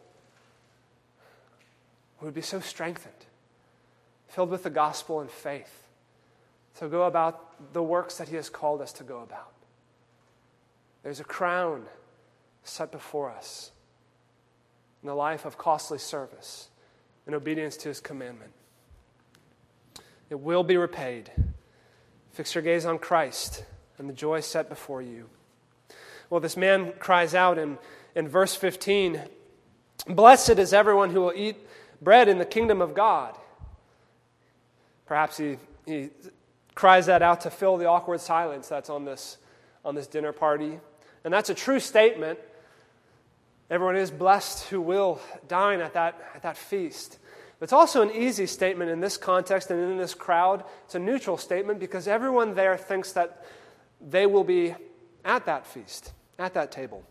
we would be so strengthened, filled with the gospel and faith, to go about the works that he has called us to go about. There's a crown set before us in the life of costly service in obedience to his commandment. It will be repaid. Fix your gaze on Christ and the joy set before you. Well, this man cries out in, in verse fifteen, blessed is everyone who will eat bread in the kingdom of God. Perhaps he, he cries that out to fill the awkward silence that's on this, on this dinner party. And that's a true statement. Everyone is blessed who will dine at that, at that feast. But it's also an easy statement in this context and in this crowd. It's a neutral statement because everyone there thinks that they will be at that feast, at that table.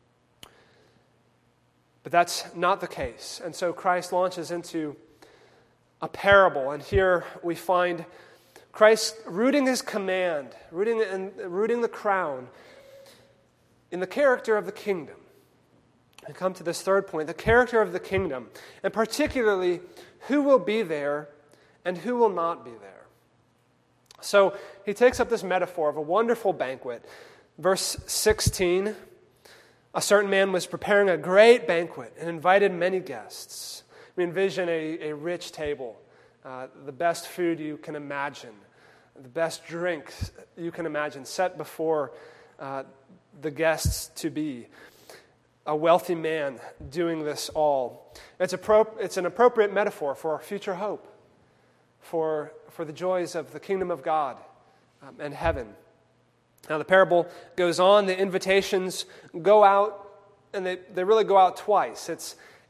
But that's not the case. And so Christ launches into a parable. And here we find Christ rooting his command, rooting, and rooting the crown in the character of the kingdom. And come to this third point, the character of the kingdom, and particularly who will be there and who will not be there. So he takes up this metaphor of a wonderful banquet. Verse sixteen, a certain man was preparing a great banquet and invited many guests. We envision a, a rich table, uh, the best food you can imagine, the best drink you can imagine set before uh, the guests to be. A wealthy man doing this all. It's, appro- it's an appropriate metaphor for our future hope, for, for the joys of the kingdom of God um, and heaven. Now the parable goes on, the invitations go out, and they, they really go out twice. It's,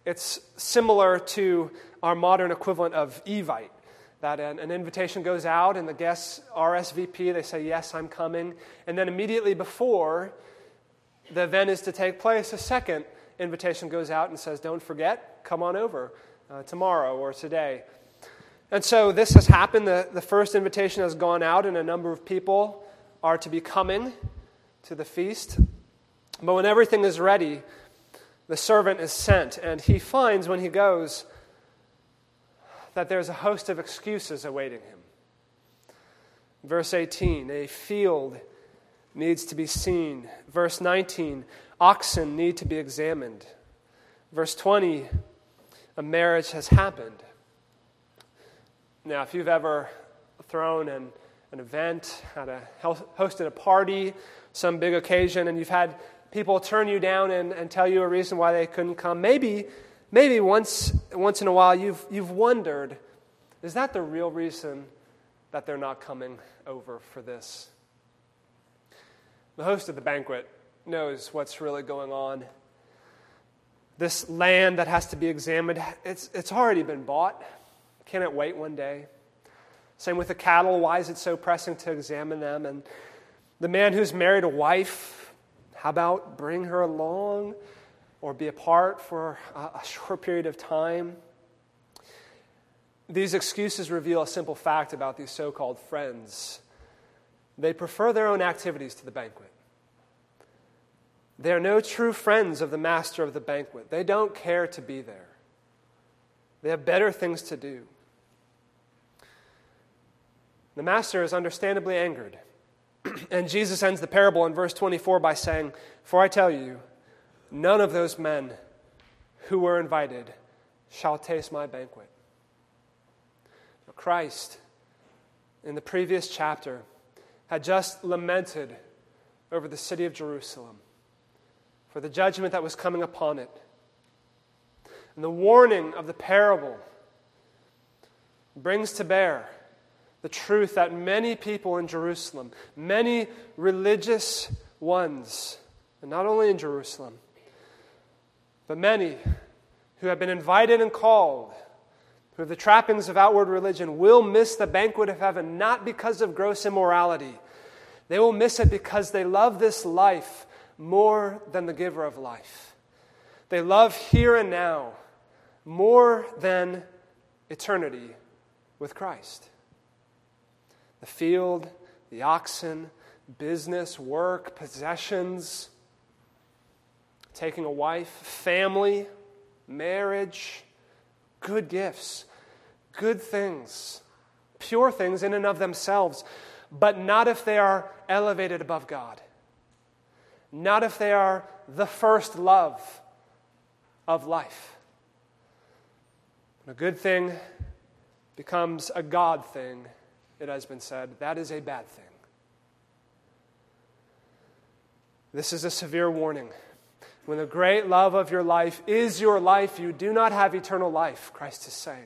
It's similar to our modern equivalent of Evite, that an, an invitation goes out and the guests R S V P, they say, yes, I'm coming. And then immediately before the event is to take place, a second invitation goes out and says, don't forget, come on over uh, tomorrow or today. And so this has happened. The, the first invitation has gone out and a number of people are to be coming to the feast. But when everything is ready, the servant is sent, and he finds when he goes that there's a host of excuses awaiting him. Verse eighteen, a field needs to be seen. Verse nineteen, oxen need to be examined. Verse twenty, a marriage has happened. Now, if you've ever thrown an, an event, had a hosted a party, some big occasion, and you've had people turn you down and, and tell you a reason why they couldn't come, maybe maybe once once in a while you've you've wondered, is that the real reason that they're not coming over for this? The host of the banquet knows what's really going on. This land that has to be examined, it's it's already been bought. Can it wait one day? Same with the cattle. Why is it so pressing to examine them? And the man who's married a wife, how about bring her along or be apart for a short period of time? These excuses reveal a simple fact about these so-called friends. They prefer their own activities to the banquet. They are no true friends of the master of the banquet. They don't care to be there. They have better things to do. The master is understandably angered. And Jesus ends the parable in verse twenty-four by saying, for I tell you, none of those men who were invited shall taste my banquet. Now, Christ, in the previous chapter, had just lamented over the city of Jerusalem for the judgment that was coming upon it. And the warning of the parable brings to bear the truth that many people in Jerusalem, many religious ones, and not only in Jerusalem, but many who have been invited and called, who have the trappings of outward religion, will miss the banquet of heaven, not because of gross immorality. They will miss it because they love this life more than the giver of life. They love here and now more than eternity with Christ. The field, the oxen, business, work, possessions, taking a wife, family, marriage, good gifts, good things, pure things in and of themselves, but not if they are elevated above God. Not if they are the first love of life. When a good thing becomes a God thing, it has been said, that is a bad thing. This is a severe warning. When the great love of your life is your life, you do not have eternal life, Christ is saying.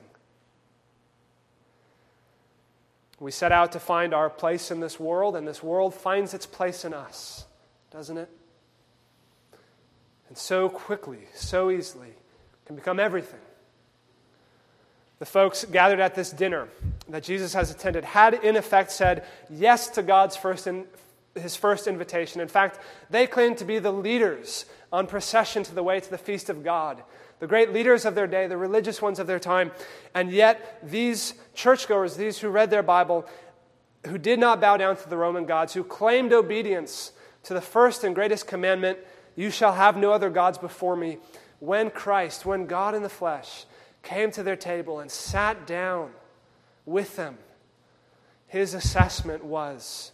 We set out to find our place in this world, and this world finds its place in us, doesn't it? And so quickly, so easily, can become everything. The folks gathered at this dinner that Jesus has attended had in effect said yes to God's first in, his first invitation. In fact, they claimed to be the leaders on procession to the way to the feast of God, the great leaders of their day, the religious ones of their time. And yet these churchgoers, these who read their Bible, who did not bow down to the Roman gods, who claimed obedience to the first and greatest commandment, you shall have no other gods before me, when Christ, when God in the flesh, came to their table and sat down with them, his assessment was,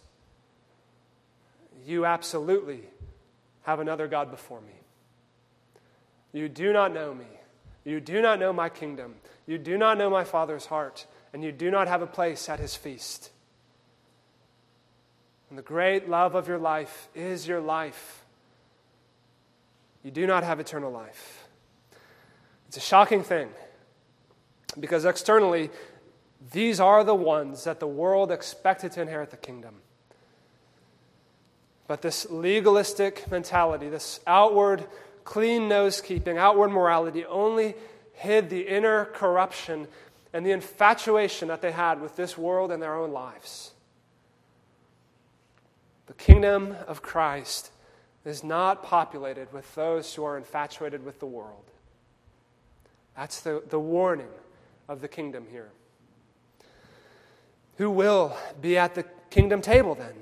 you absolutely have another God before me. You do not know me. You do not know my kingdom. You do not know my Father's heart. And you do not have a place at his feast. And the great love of your life is your life. You do not have eternal life. It's a shocking thing. Because externally, these are the ones that the world expected to inherit the kingdom. But this legalistic mentality, this outward clean nose-keeping, outward morality only hid the inner corruption and the infatuation that they had with this world and their own lives. The kingdom of Christ is not populated with those who are infatuated with the world. That's the, the warning of the kingdom here. Who will be at the kingdom table then?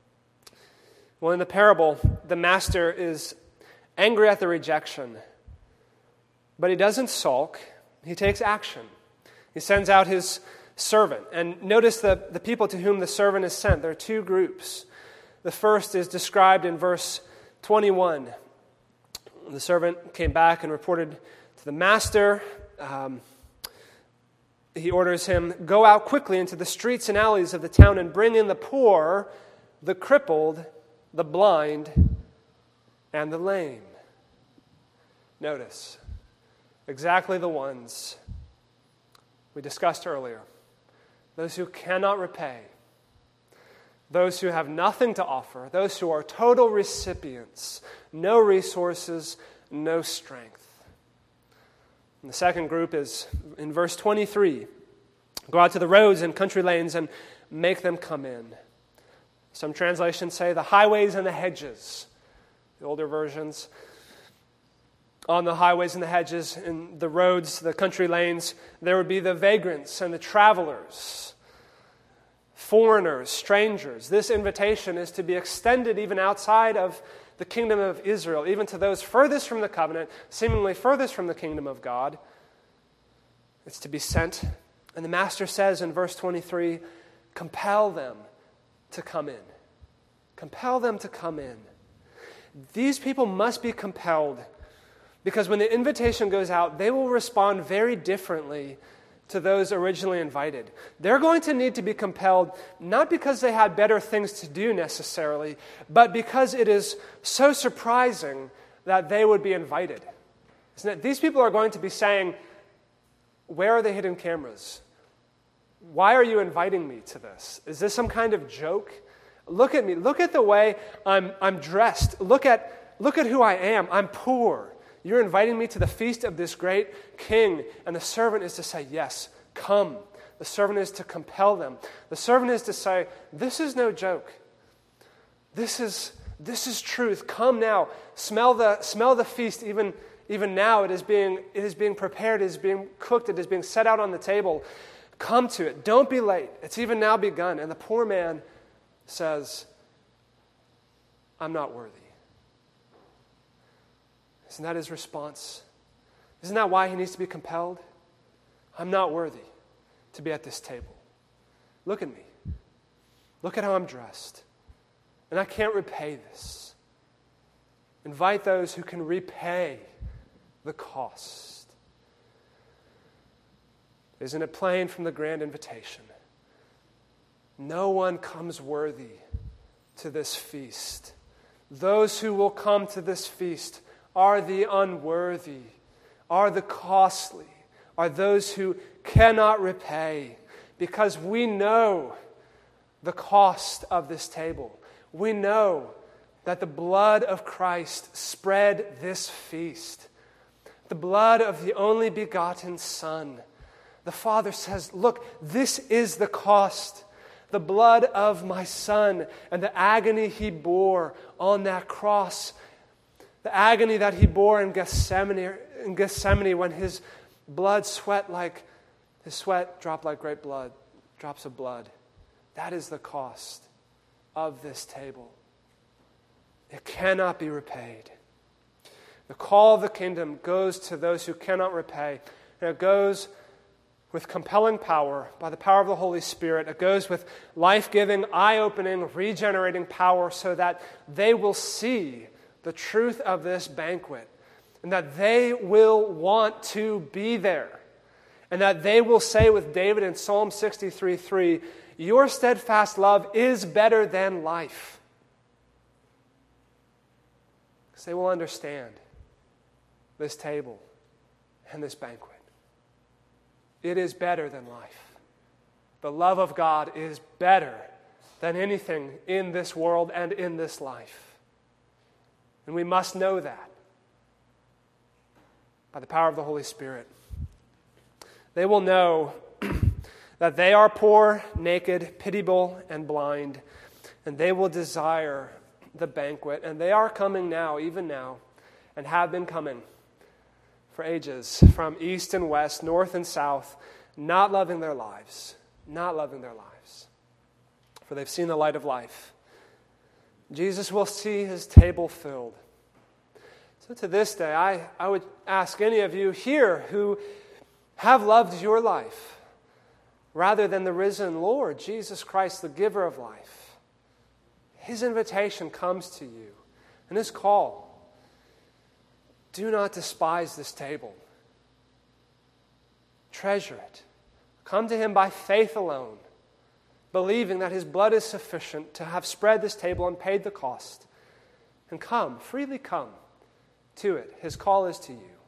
Well, in the parable, the master is angry at the rejection, but he doesn't sulk. He takes action. He sends out his servant. And notice the, the people to whom the servant is sent. There are two groups. The first is described in verse twenty-one. The servant came back and reported to the master. Um, he orders him, "Go out quickly into the streets and alleys of the town and bring in the poor, the crippled, the blind, and the lame." Notice, exactly the ones we discussed earlier. Those who cannot repay. Those who have nothing to offer. Those who are total recipients. No resources, no strength. And the second group is in verse twenty-three. "Go out to the roads and country lanes and make them come in." Some translations say the highways and the hedges. The older versions. On the highways and the hedges, in the roads, the country lanes, there would be the vagrants and the travelers, foreigners, strangers. This invitation is to be extended even outside of the kingdom of Israel, even to those furthest from the covenant, seemingly furthest from the kingdom of God. It's to be sent. And the master says in verse twenty-three, compel them to come in. Compel them to come in. These people must be compelled, because when the invitation goes out, they will respond very differently to those originally invited. They're going to need to be compelled, not because they had better things to do necessarily, but because it is so surprising that they would be invited. Isn't it? These people are going to be saying, "Where are the hidden cameras? Why are you inviting me to this? Is this some kind of joke? Look at me. Look at the way I'm, I'm dressed. Look at, look at who I am. I'm poor. You're inviting me to the feast of this great king." And the servant is to say, "Yes, come." The servant is to compel them. The servant is to say, "This is no joke. This is, this is truth. Come now. Smell the, smell the feast. Even, even now it is, being, it is being prepared. It is being cooked. It is being set out on the table. Come to it. Don't be late. It's even now begun." And the poor man says, "I'm not worthy." Isn't that his response? Isn't that why he needs to be compelled? I'm not worthy to be at this table. Look at me. Look at how I'm dressed. And I can't repay this. Invite those who can repay the cost. Isn't it plain from the grand invitation? No one comes worthy to this feast. Those who will come to this feast are the unworthy, are the costly, are those who cannot repay, because we know the cost of this table. We know that the blood of Christ spread this feast. The blood of the only begotten Son. The Father says, "Look, this is the cost. The blood of my Son and the agony he bore on that cross. The agony that he bore in Gethsemane, in Gethsemane when his blood sweat like, his sweat dropped like great blood, drops of blood. That is the cost of this table. It cannot be repaid. The call of the kingdom goes to those who cannot repay. And it goes with compelling power, by the power of the Holy Spirit. It goes with life-giving, eye-opening, regenerating power so that they will see the truth of this banquet, and that they will want to be there, and that they will say with David in Psalm sixty-three three, "Your steadfast love is better than life." Because they will understand this table and this banquet. It is better than life. The love of God is better than anything in this world and in this life. And we must know that. by the power of the Holy Spirit. They will know that they are poor, naked, pitiable, and blind, and they will desire the banquet. And they are coming now, even now, and have been coming for ages, from east and west, north and south, not loving their lives, not loving their lives, for they've seen the light of life. Jesus will see his table filled. So to this day, I, I would ask any of you here who have loved your life rather than the risen Lord, Jesus Christ, the giver of life. His invitation comes to you, and his call. Do not despise this table. Treasure it. Come to him by faith alone, believing that his blood is sufficient to have spread this table and paid the cost. And come, freely come to it. His call is to you.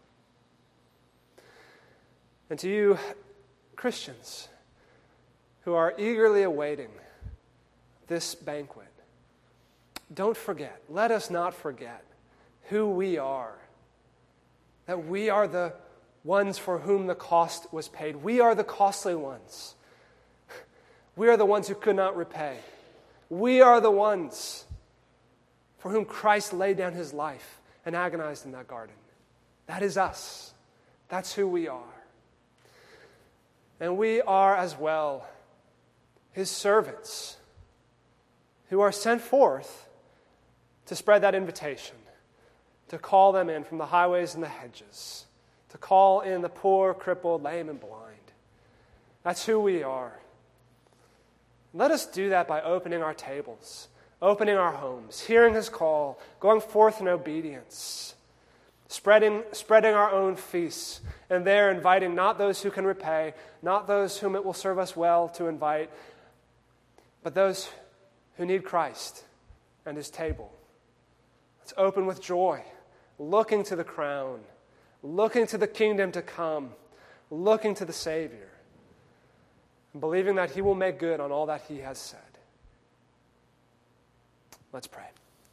And to you, Christians, who are eagerly awaiting this banquet, don't forget, let us not forget who we are. That we are the ones for whom the cost was paid. We are the costly ones. We are the ones who could not repay. We are the ones for whom Christ laid down his life and agonized in that garden. That is us. That's who we are. And we are as well his servants who are sent forth to spread that invitation, to call them in from the highways and the hedges, to call in the poor, crippled, lame, and blind. That's who we are. Let us do that by opening our tables, opening our homes, hearing his call, going forth in obedience, spreading, spreading our own feasts, and there inviting not those who can repay, not those whom it will serve us well to invite, but those who need Christ and his table. Let's open with joy, looking to the crown, looking to the kingdom to come, looking to the Savior, and believing that he will make good on all that he has said. Let's pray.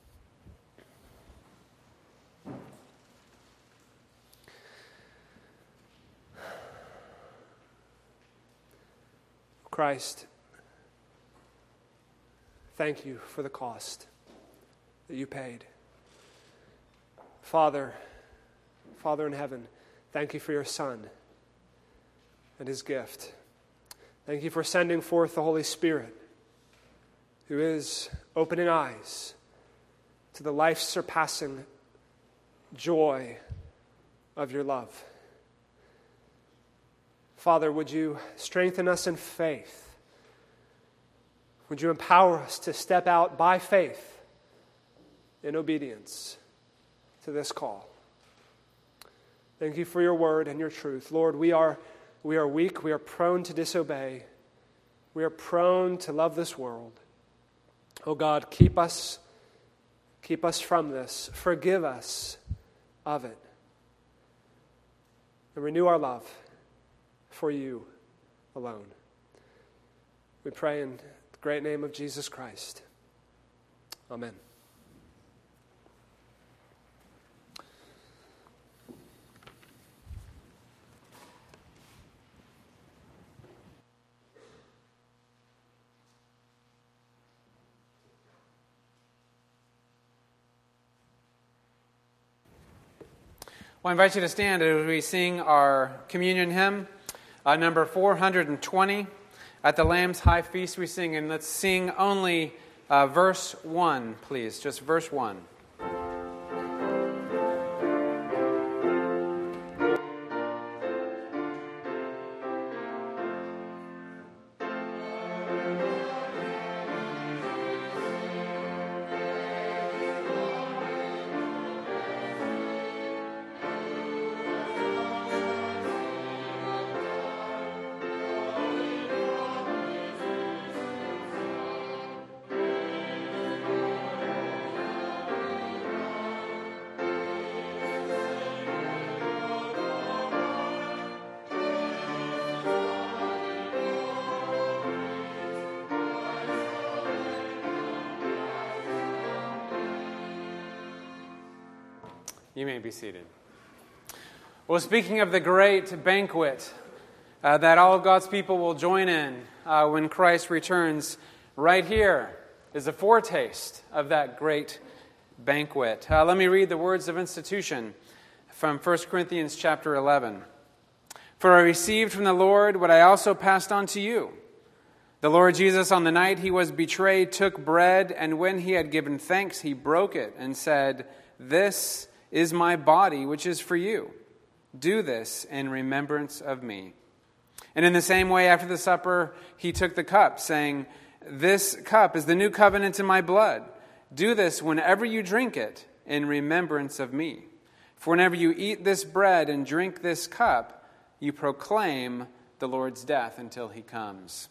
Christ, thank you for the cost that you paid. Father, Father in heaven, thank you for your Son and his gift. Thank you for sending forth the Holy Spirit, who is opening eyes to the life-surpassing joy of your love. Father, would you strengthen us in faith? Would you empower us to step out by faith in obedience to this call? Thank you for your word and your truth. Lord, we are we are weak, we are prone to disobey. We are prone to love this world. Oh God, keep us keep us from this. Forgive us of it. And renew our love for you alone. We pray in the great name of Jesus Christ. Amen. Well, I invite you to stand as we sing our communion hymn, uh, number four hundred twenty. At the Lamb's High Feast we sing, and let's sing only uh, verse one, please, just verse one. You may be seated. Well, speaking of the great banquet uh, that all of God's people will join in uh, when Christ returns, right here is a foretaste of that great banquet. Uh, let me read the words of institution from First Corinthians chapter eleven. For I received from the Lord what I also passed on to you. The Lord Jesus, on the night he was betrayed, took bread, and when he had given thanks, he broke it and said, "This is my body, which is for you. Do this in remembrance of me." And in the same way, after the supper, he took the cup, saying, "This cup is the new covenant in my blood. Do this whenever you drink it in remembrance of me. For whenever you eat this bread and drink this cup, you proclaim the Lord's death until he comes."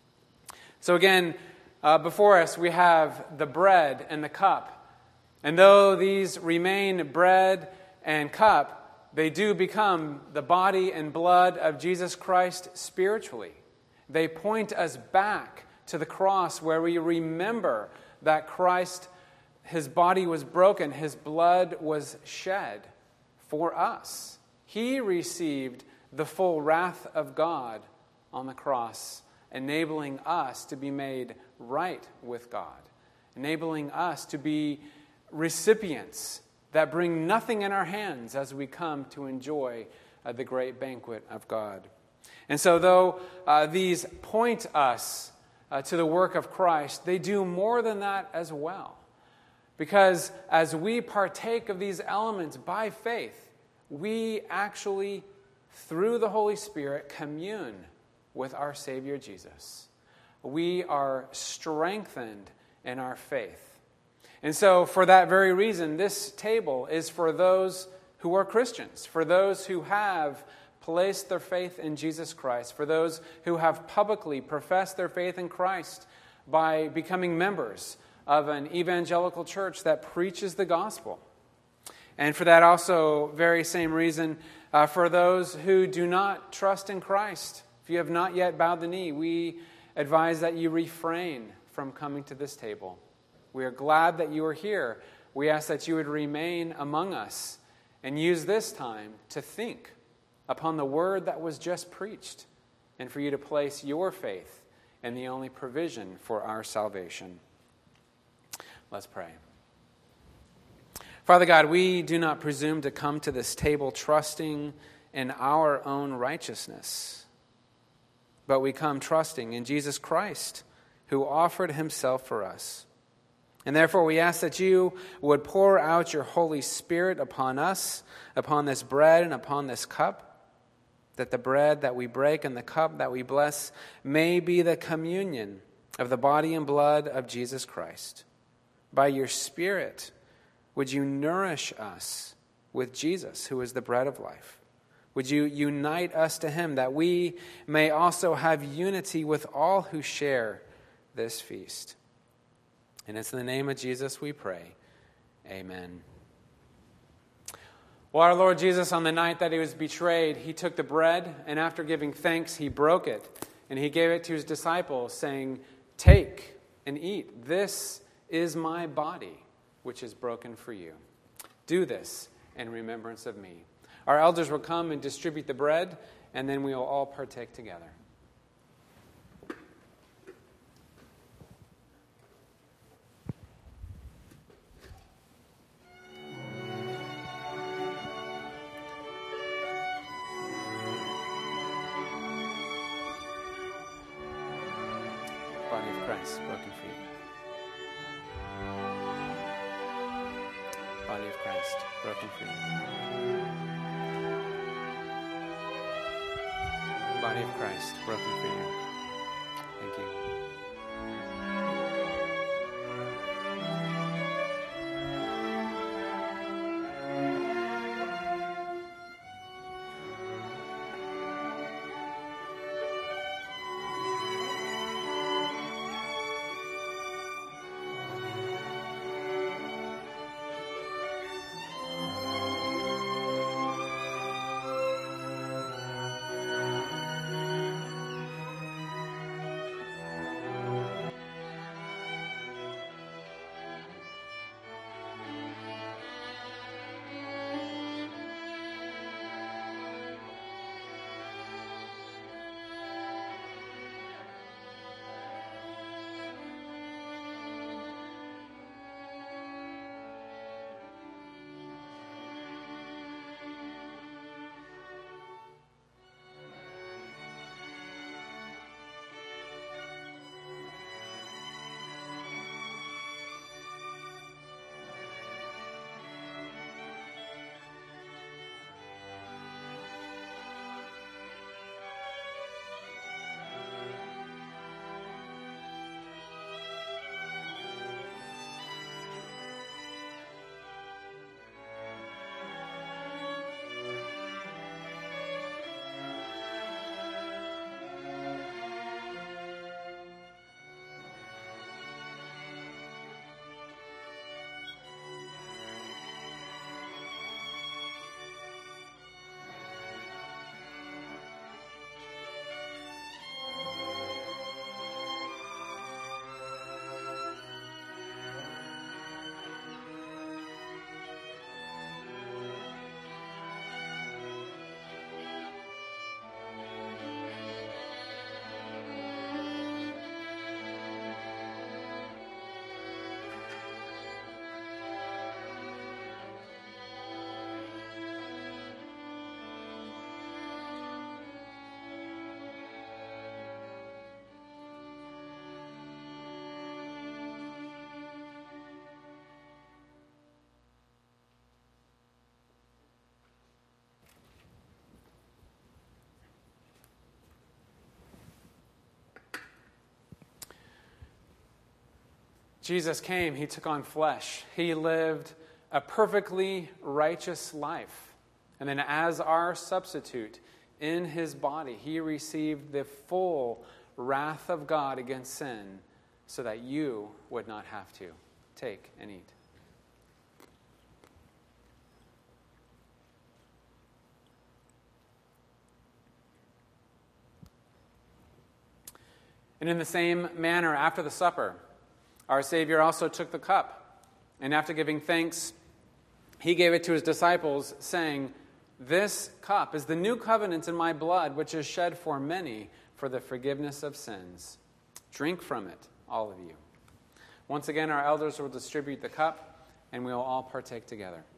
So again, uh, before us we have the bread and the cup. And though these remain bread and cup, they do become the body and blood of Jesus Christ spiritually. They point us back to the cross where we remember that Christ, his body was broken, his blood was shed for us. He received the full wrath of God on the cross, enabling us to be made right with God, enabling us to be recipients that bring nothing in our hands as we come to enjoy uh, the great banquet of God. And so though uh, these point us uh, to the work of Christ, they do more than that as well. Because as we partake of these elements by faith, we actually, through the Holy Spirit, commune with our Savior Jesus. We are strengthened in our faith. And so, for that very reason, this table is for those who are Christians, for those who have placed their faith in Jesus Christ, for those who have publicly professed their faith in Christ by becoming members of an evangelical church that preaches the gospel. And for that also very same reason, uh, for those who do not trust in Christ, if you have not yet bowed the knee, we advise that you refrain from coming to this table. We are glad that you are here. We ask that you would remain among us and use this time to think upon the word that was just preached and for you to place your faith in the only provision for our salvation. Let's pray. Father God, we do not presume to come to this table trusting in our own righteousness, but we come trusting in Jesus Christ, who offered himself for us. And therefore we ask that you would pour out your Holy Spirit upon us, upon this bread and upon this cup, that the bread that we break and the cup that we bless may be the communion of the body and blood of Jesus Christ. By your Spirit, would you nourish us with Jesus, who is the bread of life? Would you unite us to him, that we may also have unity with all who share this feast? And it's in the name of Jesus we pray. Amen. Well, our Lord Jesus, on the night that he was betrayed, he took the bread, and after giving thanks, he broke it, and he gave it to his disciples, saying, "Take and eat. This is my body, which is broken for you. Do this in remembrance of me." Our elders will come and distribute the bread, and then we will all partake together. Body of Christ, broken for you. Body of Christ, broken for you. Body of Christ, broken for you. Thank you. Jesus came, he took on flesh. He lived a perfectly righteous life. And then as our substitute in his body, he received the full wrath of God against sin so that you would not have to. Take and eat. And in the same manner, after the supper, our Savior also took the cup, and after giving thanks, he gave it to his disciples, saying, "This cup is the new covenant in my blood, which is shed for many for the forgiveness of sins. Drink from it, all of you." Once again, our elders will distribute the cup, and we will all partake together.